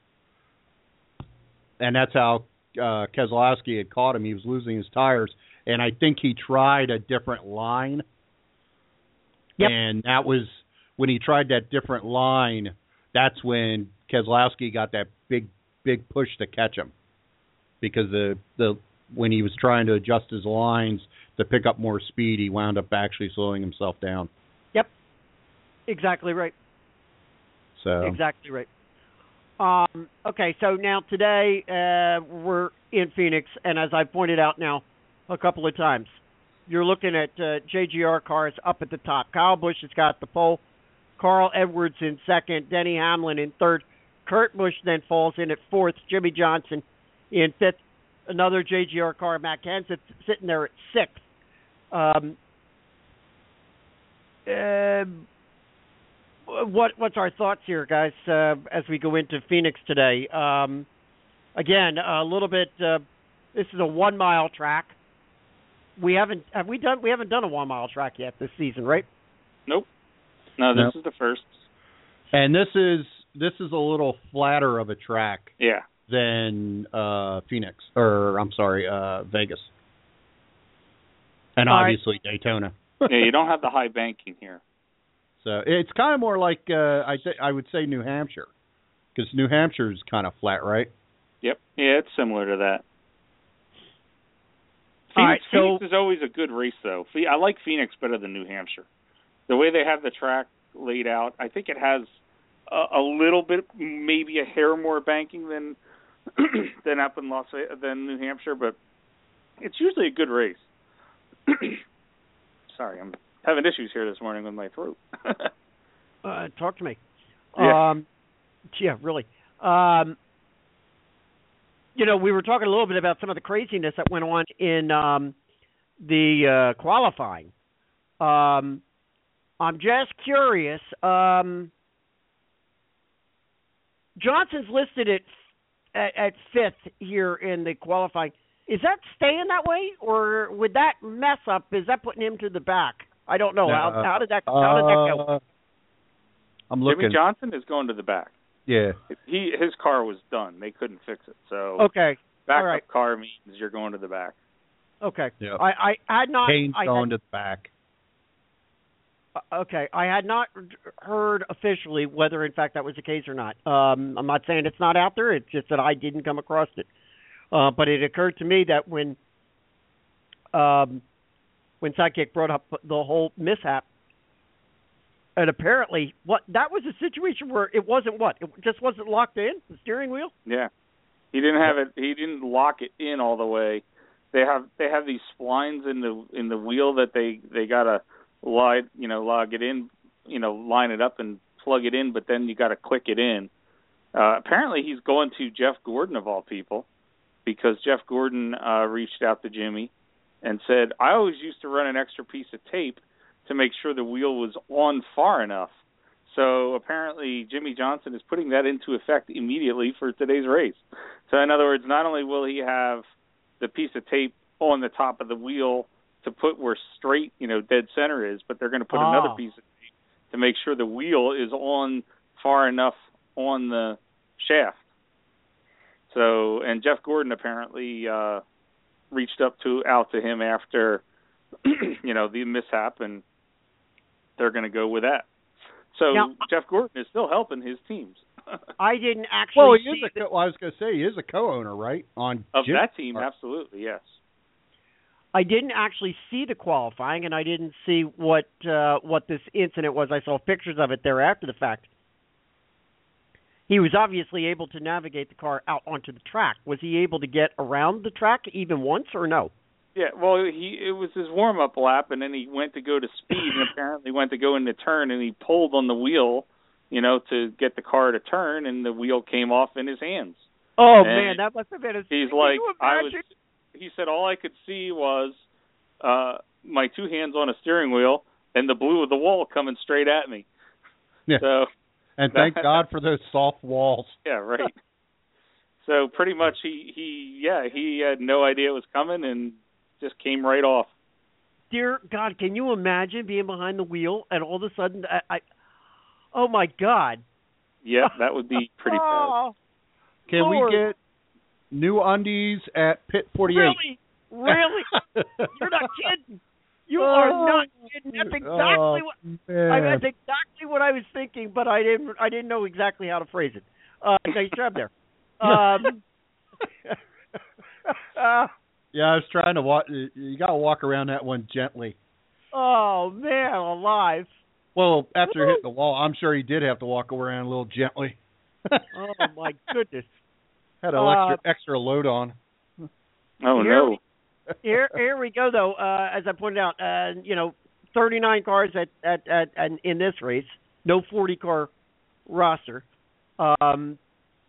E: and that's how uh, Keselowski had caught him. He was losing his tires. And I think he tried a different line.
B: Yep.
E: And that was when he tried that different line, that's when Keselowski got that big, big push to catch him. Because the the when he was trying to adjust his lines to pick up more speed, he wound up actually slowing himself down.
B: Yep. Exactly right.
E: So
B: Exactly right. Um, okay, so now today uh, we're in Phoenix, and as I pointed out now, a couple of times, you're looking at uh, J G R cars up at the top. Kyle Busch has got the pole. Carl Edwards in second. Denny Hamlin in third. Kurt Busch then falls in at fourth. Jimmy Johnson in fifth. Another J G R car, Matt Kenseth, sitting there at sixth. Um, uh, what what's our thoughts here, guys, uh, as we go into Phoenix today? Um, again, a little bit. Uh, this is a one mile track. We haven't have we done we haven't done a one mile track yet this season, right?
D: Nope. No, this
E: nope.
D: is the first.
E: And this is this is a little flatter of a track.
D: Yeah.
E: Than uh, Phoenix, or I'm sorry, uh, Vegas, and
B: All
E: obviously right. Daytona.
D: Yeah, you don't have the high banking here.
E: So it's kind of more like uh, I th- I would say New Hampshire, because New Hampshire is kind of flat, right?
D: Yep. Yeah, it's similar to that. Phoenix,
B: All right, so,
D: Phoenix is always a good race, though. I like Phoenix better than New Hampshire. The way they have the track laid out, I think it has a, a little bit, maybe a hair more banking than than up in Las Vegas, than New Hampshire, but it's usually a good race. Sorry, I'm having issues here this morning with my throat.
B: uh, talk to me.
D: Yeah.
B: Um, yeah, really. Um, you know, we were talking a little bit about some of the craziness that went on in um, the uh, qualifying. Um, I'm just curious. Um, Johnson's listed at, at at fifth here in the qualifying. Is that staying that way, or would that mess up? Is that putting him to the back? I don't know. How,
E: Uh,
B: how did that How did that go?
E: Uh, I'm looking.
D: Jimmy Johnson is going to the back.
E: Yeah.
D: He his car was done. They couldn't fix it. So
B: Okay.
D: backup
B: All right.
D: car means you're going to the back.
B: Okay.
E: Yeah.
B: I, I had not.
E: Kane's
B: I
E: going
B: had,
E: to the back.
B: uh, okay. I had not heard officially whether, in fact, that was the case or not. Um, I'm not saying it's not out there. It's just that I didn't come across it. Uh, but it occurred to me that when um, when Sidekick brought up the whole mishap, and apparently, what that was a situation where it wasn't what it just wasn't locked in the steering wheel.
D: Yeah, he didn't have it. He didn't lock it in all the way. They have they have these splines in the in the wheel that they they gotta line you know log it in you know line it up and plug it in, but then you gotta click it in. Uh, apparently, he's going to Jeff Gordon of all people, because Jeff Gordon uh, reached out to Jimmy and said, "I always used to run an extra piece of tape to make sure the wheel was on far enough." So apparently Jimmy Johnson is putting that into effect immediately for today's race. So in other words, not only will he have the piece of tape on the top of the wheel to put where straight, you know, dead center is, but they're going to put
B: Oh.
D: another piece of tape to make sure the wheel is on far enough on the shaft. So, and Jeff Gordon apparently uh, reached up to out to him after, you know, the mishap, and they're going to go with that. So
B: Now,
D: Jeff Gordon is still helping his teams.
B: I didn't actually
E: Well, he
B: see
E: is a.
B: the-
E: Co- well, I was going to say he is a co-owner, right? On
D: Of
E: Jim's
D: that team,
E: car.
D: absolutely, yes.
B: I didn't actually see the qualifying, and I didn't see what uh, what this incident was. I saw pictures of it there after the fact. He was obviously able to navigate the car out onto the track. Was he able to get around the track even once, or no?
D: Yeah, well, he it was his warm-up lap, and then he went to go to speed, and apparently went to go into turn, and he pulled on the wheel, you know, to get the car to turn, and the wheel came off in his hands.
B: Oh
D: And
B: man, that must have been a.
D: He's
B: can
D: like,
B: you
D: I was.
B: imagine?
D: He said all I could see was uh, my two hands on a steering wheel and the blue of the wall coming straight at me.
E: Yeah.
D: So,
E: and thank God for those soft walls.
D: yeah, right. So pretty much he, he yeah he had no idea it was coming and just came right off.
B: Dear God, can you imagine being behind the wheel and all of a sudden, I, I oh my God.
D: Yeah, that would be pretty bad.
B: Oh,
E: Can
B: Lord.
E: we get new undies at Pit forty-eight?
B: Really? Really? You're not kidding. You are not kidding. That's exactly
E: oh,
B: what
E: man.
B: I, that's exactly what I was thinking, but I didn't I didn't know exactly how to phrase it. Uh, nice job there. Um, uh,
E: Yeah, I was trying to walk. You got to walk around that one gently.
B: oh man, alive.
E: Well, after hitting the wall, I'm sure he did have to walk around a little gently.
B: Oh my goodness.
E: Had an
B: Uh,
E: extra extra load on.
D: Oh
B: Here
D: no.
B: we- Here, here we go. Though, uh, as I pointed out, uh, you know, thirty-nine cars at, at, at, at in this race, no forty-car roster. Um,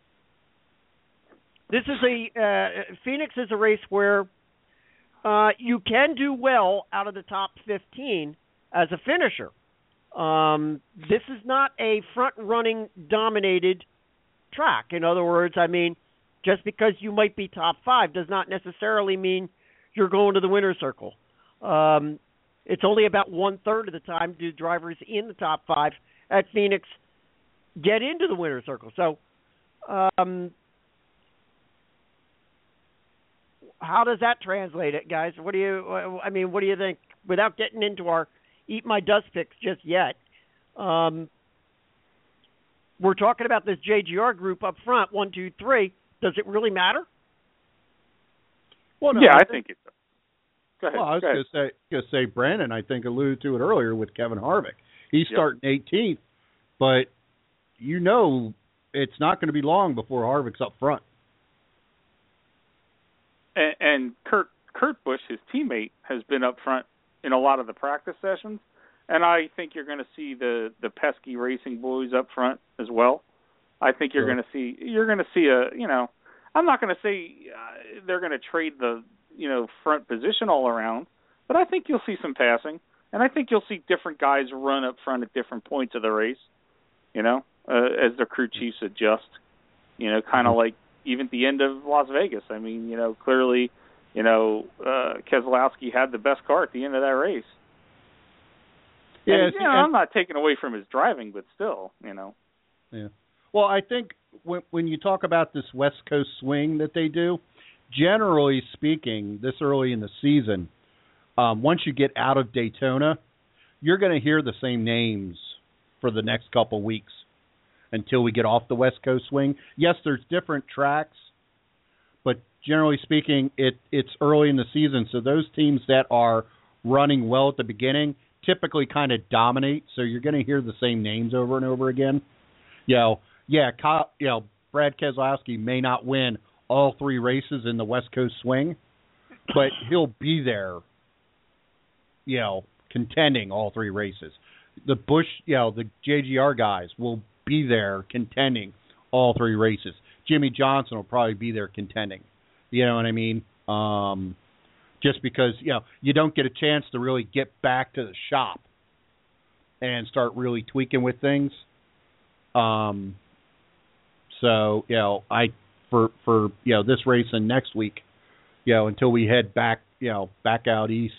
B: this is a uh, Phoenix is a race where uh, you can do well out of the top fifteen as a finisher. Um, this is not a front-running dominated track. In other words, I mean, just because you might be top five does not necessarily mean you're going to the winner's circle. Um, it's only about one-third of the time do drivers in the top five at Phoenix get into the winner's circle. So um, how does that translate it, guys? What do you, I mean, what do you think? Without getting into our eat my dust picks just yet. Um, we're talking about this J G R group up front, one, two, three. Does it really matter?
E: Well, no,
D: yeah,
E: I
D: I
E: think,
D: think it does. Go ahead.
E: Well, I was
D: Go
E: going to say, gonna say, Brandon, I think alluded to it earlier with Kevin Harvick. He's
D: Yep.
E: starting eighteenth, but you know it's not going to be long before Harvick's up front.
D: And, and Kurt Kurt Busch, his teammate, has been up front in a lot of the practice sessions, and I think you're going to see the the pesky racing boys up front as well. I think you're
E: Sure.
D: going to see you're going to see a you know I'm not going to say uh, they're going to trade the you know front position all around, but I think you'll see some passing, and I think you'll see different guys run up front at different points of the race. You know, uh, as the crew chiefs adjust. You know, kind of
E: Mm-hmm.
D: like even at the end of Las Vegas. I mean, you know, clearly, you know, uh, Keselowski had the best car at the end of that race.
E: Yeah,
D: and,
E: see,
D: you know,
E: and-
D: I'm not taking away from his driving, but still, you know.
E: Yeah. Well, I think when when you talk about this West Coast swing that they do, generally speaking, this early in the season, um, once you get out of Daytona, you're going to hear the same names for the next couple weeks until we get off the West Coast swing. Yes, there's different tracks, but generally speaking, it it's early in the season, so those teams that are running well at the beginning typically kind of dominate, so you're going to hear the same names over and over again. You know, yeah, Kyle, you know, Brad Keselowski may not win all three races in the West Coast swing, but he'll be there, you know, contending all three races. The Busch, you know, the J G R guys will be there contending all three races. Jimmy Johnson will probably be there contending. You know what I mean? Um, just because, you know, you don't get a chance to really get back to the shop and start really tweaking with things. Um, so, you know, I, for, for, you know, this race and next week, you know, until we head back, you know, back out east,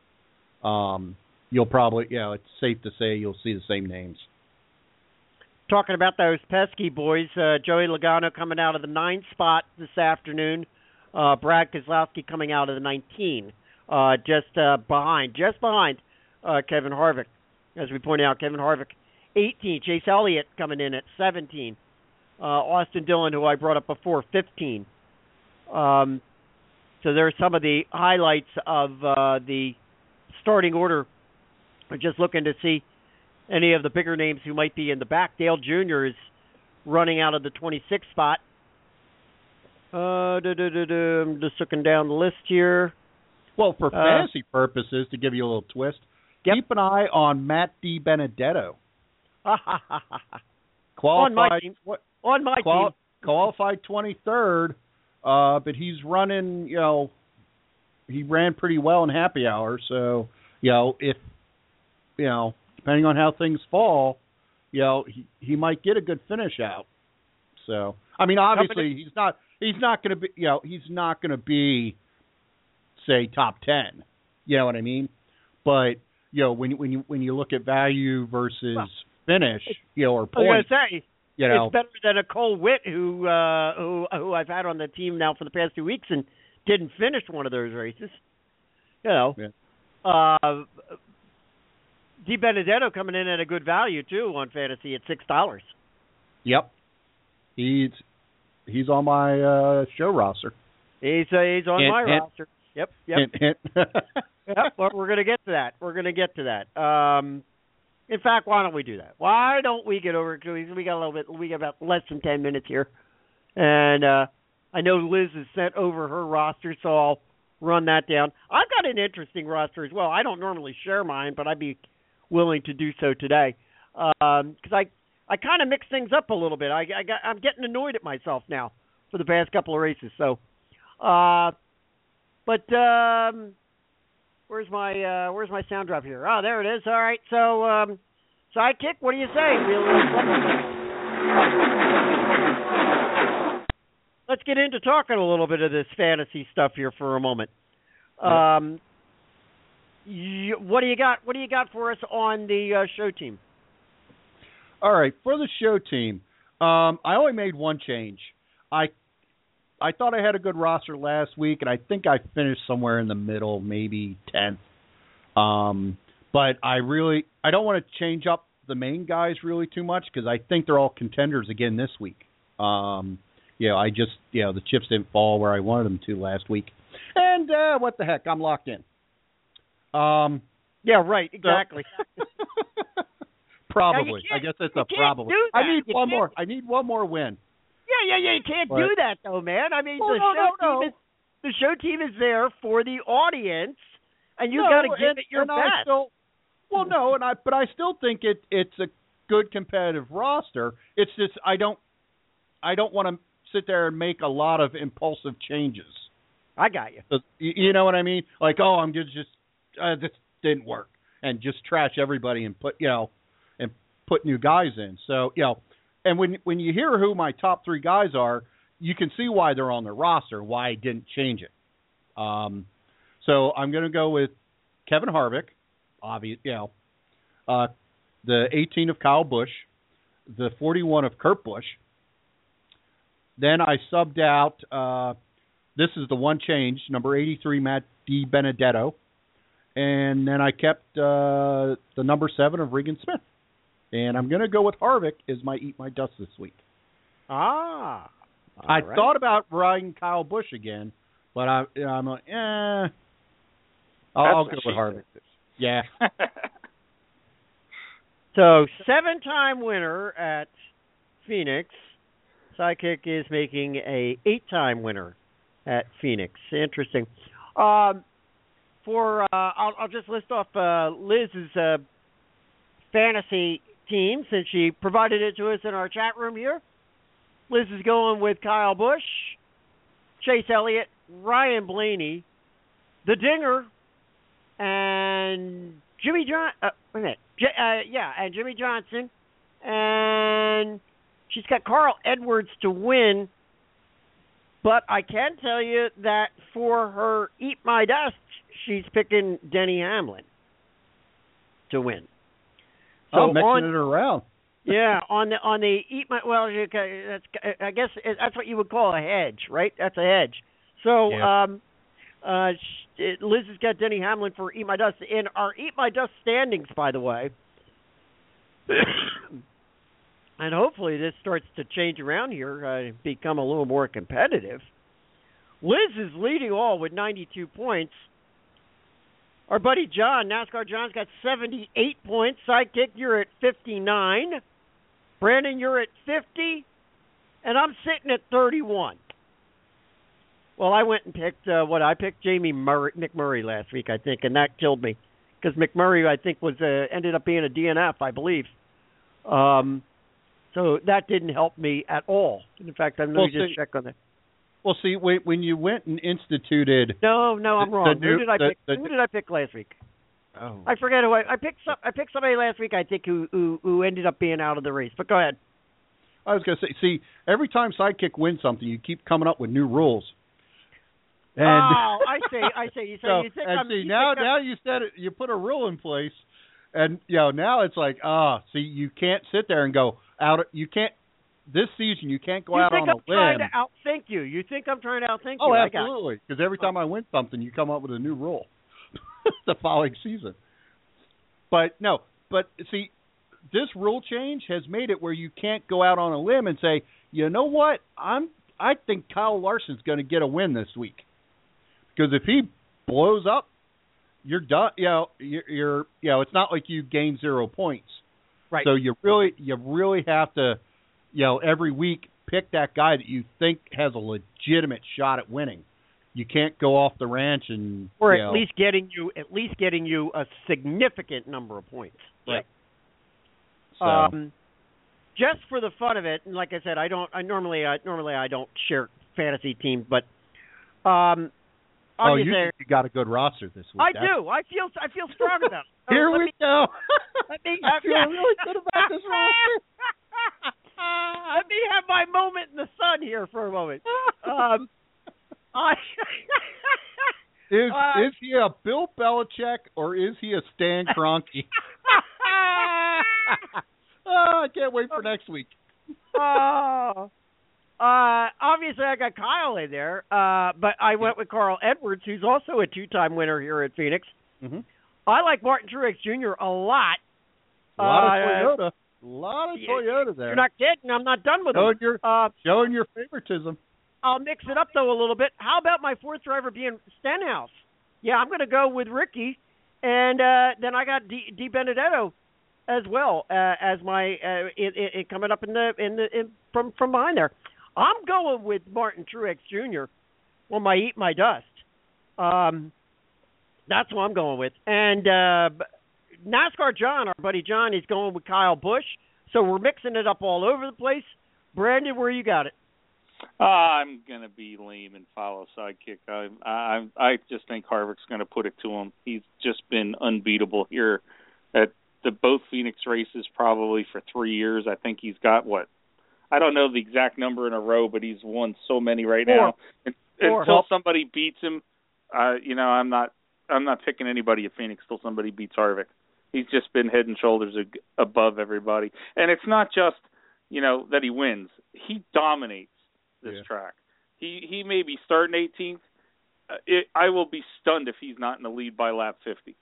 E: um, you'll probably, you know, it's safe to say you'll see the same names.
B: Talking about those pesky boys, uh, Joey Logano coming out of the ninth spot this afternoon. Uh, Brad Keselowski coming out of the nineteen, uh, just uh, behind, just behind uh, Kevin Harvick. As we pointed out, Kevin Harvick, eighteen. Chase Elliott coming in at seventeen. Uh, Austin Dillon, who I brought up before, fifteen. Um, so there are some of the highlights of uh, the starting order. We're just looking to see any of the bigger names who might be in the back. Dale Junior is running out of the twenty-sixth spot. Uh, da, da, da, da, I'm just looking down the list here.
E: Well, for
B: Uh,
E: fantasy purposes, to give you a little twist,
B: Yep.
E: keep an eye on Matt DiBenedetto.
B: On
E: Qualified,
B: my team.
E: what,
B: On my
E: quali-
B: team.
E: qualified twenty-third, uh, but he's running, you know, he ran pretty well in happy hour. So, you know, if, you know, depending on how things fall, you know, he, he might get a good finish out. So, I mean, obviously he's not, he's not going to be, you know, he's not going to be, say, top ten. You know what I mean? But, you know, when when you when you look at value versus
B: Well,
E: finish, you know, or
B: I was
E: points,
B: going to say,
E: you know,
B: it's better than a Cole Witt who, uh, who who I've had on the team now for the past two weeks and didn't finish one of those races. You know.
E: Yeah.
B: Uh, DiBenedetto coming in at a good value, too, on fantasy at six dollars.
E: Yep. He's he's on my uh, show roster.
B: He's, uh, he's on
E: Hint,
B: my
E: hint.
B: roster. Yep, yep.
E: Hint, hint.
B: Yep, well, we're going to get to that. We're going to get to that. Um, in fact, why don't we do that? Why don't we get over to we got a little bit. We got about less than ten minutes here, and uh, I know Liz has sent over her roster, so I'll run that down. I've got an interesting roster as well. I don't normally share mine, but I'd be willing to do so today because um, I I kind of mix things up a little bit. I, I got, I'm getting annoyed at myself now for the past couple of races. So, uh, but. Um, Where's my uh, Where's my sound drop here? Oh, there it is. All right. So, um, Sidekick, what do you say? We'll, let's get into talking a little bit of this fantasy stuff here for a moment. Um, you, what do you got? What do you got for us on the uh, show team?
E: All right, for the show team, um, I only made one change. I I thought I had a good roster last week, and I think I finished somewhere in the middle, maybe tenth. Um, But I really, I don't want to change up the main guys really too much because I think they're all contenders again this week. Um, you know, I just, you know, the chips didn't fall where I wanted them to last week. And uh, what the heck, I'm locked in. Um,
B: yeah, right, exactly.
E: So, probably. I guess it's a probably. I need
B: you
E: one
B: can't.
E: more. I need one more win.
B: Yeah, yeah, yeah. You can't
E: but,
B: do that, though, man. I mean,
E: well,
B: the
E: no,
B: show
E: no, no.
B: team is the show team is there for the audience, and you
E: no,
B: got to give
E: and,
B: it your
E: and
B: best.
E: I still, well, no, and I, but I still think it it's a good competitive roster. It's just I don't, I don't want to sit there and make a lot of impulsive changes.
B: I got you.
E: You, you know what I mean? Like, oh, I'm just just uh, this didn't work, and just trash everybody and put you know, and put new guys in. So you know, and when when you hear who my top three guys are, you can see why they're on the roster, why I didn't change it. Um, so I'm going to go with Kevin Harvick, obvious, you know, uh, the eighteen of Kyle Busch, the forty-one of Kurt Busch. Then I subbed out, uh, this is the one change, number eighty-three, Matt Di Benedetto. And then I kept uh, the number seven of Regan Smith. And I'm going to go with Harvick as my Eat My Dust this week.
B: Ah.
E: I
B: right.
E: thought about riding Kyle Busch again, but I, I'm like, eh. I'll, I'll go with Harvick. Yeah.
B: So, seven-time winner at Phoenix. Sidekick is making a eight-time winner at Phoenix. Interesting. Um, for uh, I'll, I'll just list off uh, Liz's uh, fantasy team since she provided it to us in our chat room here. Liz is going with Kyle Busch, Chase Elliott, Ryan Blaney, the Dinger, and Jimmy John. Uh, wait a minute. J- uh, yeah, and Jimmy Johnson, and she's got Carl Edwards to win. But I can tell you that for her Eat My Dust, she's picking Denny Hamlin to win.
E: So oh, mixing
B: on,
E: it around.
B: Yeah, on the on the Eat My well, you, that's I guess that's what you would call a hedge, right? That's a hedge. So,
E: yeah.
B: um, uh, Liz has got Denny Hamlin for Eat My Dust in our Eat My Dust standings, by the way. And hopefully this starts to change around here, uh, become a little more competitive. Liz is leading all with ninety-two points. Our buddy John, NASCAR John's got seventy-eight points. Sidekick, you're at fifty-nine. Brandon, you're at fifty. And I'm sitting at thirty-one. Well, I went and picked, uh, what I picked? Jamie Murray, McMurray last week, I think, and that killed me. Because McMurray, I think, was uh, ended up being a D N F, I believe. Um, so that didn't help me at all. In fact, I'm going to
E: well,
B: just check on that.
E: Well, see, when, when you went and instituted...
B: No, no, I'm
E: the,
B: wrong.
E: The new,
B: who did I
E: the,
B: pick?
E: the,
B: who did I pick last week?
E: Oh.
B: I forget who I, I picked. Some, I picked somebody last week, I think, who, who who ended up being out of the race. But go ahead.
E: I was going to say, see, every time Sidekick wins something, you keep coming up with new rules. And
B: oh, I see, I see. You, say,
E: so,
B: you think
E: and
B: I'm,
E: see,
B: you
E: now,
B: think
E: now you said it, you put a rule in place, and you know now it's like, ah, see, you can't sit there and go out. You can't this season. You can't go
B: you
E: out
B: think
E: on
B: I'm
E: a
B: trying
E: limb.
B: to outthink you. You think I'm trying to outthink
E: oh,
B: you?
E: Oh, absolutely. Because every time I win something, you come up with a new rule the following season. But no, but see, this rule change has made it where you can't go out on a limb and say, you know what, I'm. I think Kyle Larson's going to get a win this week. Because if he blows up, you're done. You know, you're, you're, you know, it's not like you gain zero points.
B: Right.
E: So you really, you really have to, you know, every week pick that guy that you think has a legitimate shot at winning. You can't go off the ranch and
B: or
E: you
B: at
E: know,
B: least getting you at least getting you a significant number of points.
E: Right. So.
B: Um, just for the fun of it, and like I said, I don't. I normally, I normally I don't share fantasy teams, but um.
E: Oh, you,
B: say,
E: you got a good roster this week.
B: I
E: That's...
B: do. I feel I feel strong about it. So
E: Here we
B: me,
E: go.
B: Let me
E: I feel really good about this roster.
B: Let me have my moment in the sun here for a moment. Um, I
E: is
B: uh,
E: is he a Bill Belichick or is he a Stan Kroenke? Oh, I can't wait for next week.
B: Oh. Uh, obviously, I got Kyle in there, uh, but I went with Carl Edwards, who's also a two-time winner here at Phoenix.
E: Mm-hmm.
B: I like Martin Truex Junior a lot.
E: A lot
B: uh,
E: of Toyota. A lot of Toyota there.
B: You're not kidding. I'm not done with
E: showing
B: them.
E: Your,
B: uh,
E: showing your favoritism.
B: I'll mix it up, though, a little bit. How about my fourth driver being Stenhouse? Yeah, I'm going to go with Ricky. And uh, then I got Di, Di Benedetto as well uh, as my uh, it, it, it coming up in the in the in, from from behind there. I'm going with Martin Truex Junior on my Eat My Dust. Um, that's what I'm going with. And uh, NASCAR John, our buddy John, he's going with Kyle Busch. So we're mixing it up all over the place. Brandon, where you got it?
D: Uh, I'm gonna be lame and follow Sidekick. I I I just think Harvick's gonna put it to him. He's just been unbeatable here at the both Phoenix races probably for three years. I think he's got what I don't know the exact number in a row, but he's won so many right
B: Four.
D: now. And,
B: Four.
D: until somebody beats him, uh, you know, I'm not I'm not picking anybody at Phoenix till somebody beats Harvick. He's just been head and shoulders ag- above everybody, and it's not just you know that he wins. He dominates this
E: yeah.
D: track. He he may be starting eighteenth. Uh, it, I will be stunned if he's not in the lead by lap fifty.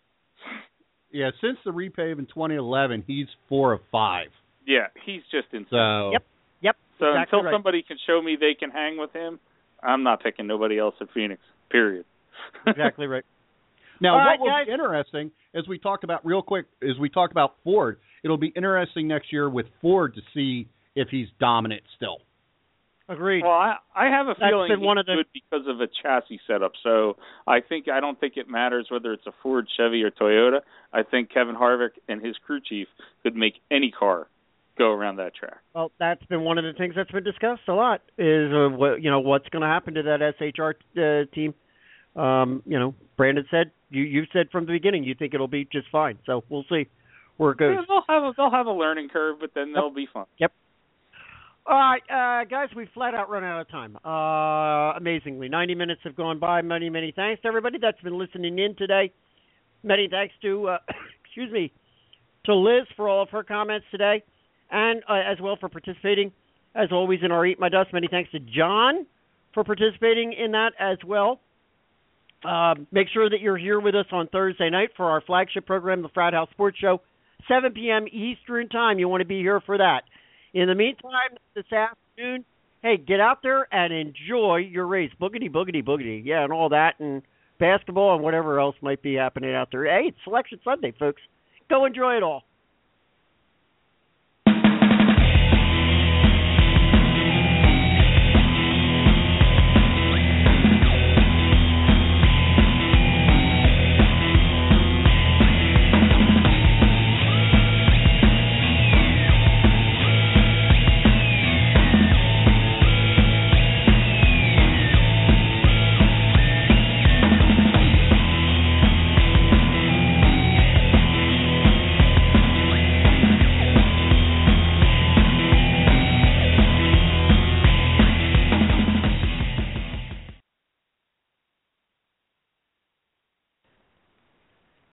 E: Yeah, since the repave in twenty eleven, he's four of five.
D: Yeah, he's just insane.
E: So
B: Yep, yep.
D: So
B: exactly
D: until
B: right.
D: somebody can show me they can hang with him, I'm not picking nobody else at Phoenix. Period.
B: Exactly right.
E: Now,
B: All
E: what
B: right,
E: will
B: guys.
E: be interesting, as we talk about real quick, as we talk about Ford, it'll be interesting next year with Ford to see if he's dominant still.
B: Agreed.
D: Well, I, I have a
B: That's
D: feeling
B: been
D: he's
B: one of the-
D: good because of a chassis setup. So I think I don't think it matters whether it's a Ford, Chevy, or Toyota. I think Kevin Harvick and his crew chief could make any car go around that track.
B: Well, that's been one of the things that's been discussed a lot. Is uh, what you know what's going to happen to that S H R uh, team. Um, you know, Brandon said you you said from the beginning you think it'll be just fine. So we'll see where it goes.
D: Yeah, they'll have a, they'll have a learning curve, but then they'll
B: Yep.
D: be fun.
B: Yep. All right, uh, guys, we flat out run out of time. Uh, amazingly, ninety minutes have gone by. Many, many thanks to everybody that's been listening in today. Many thanks to, uh, excuse me, to Liz for all of her comments today, and uh, as well for participating, as always, in our Eat My Dust. Many thanks to John for participating in that as well. Um, make sure that you're here with us on Thursday night for our flagship program, the Frat House Sports Show, seven p.m. Eastern Time. You want to be here for that. In the meantime, this afternoon, hey, get out there and enjoy your race. Boogity, boogity, boogity. Yeah, and all that, and basketball and whatever else might be happening out there. Hey, it's Selection Sunday, folks. Go enjoy it all.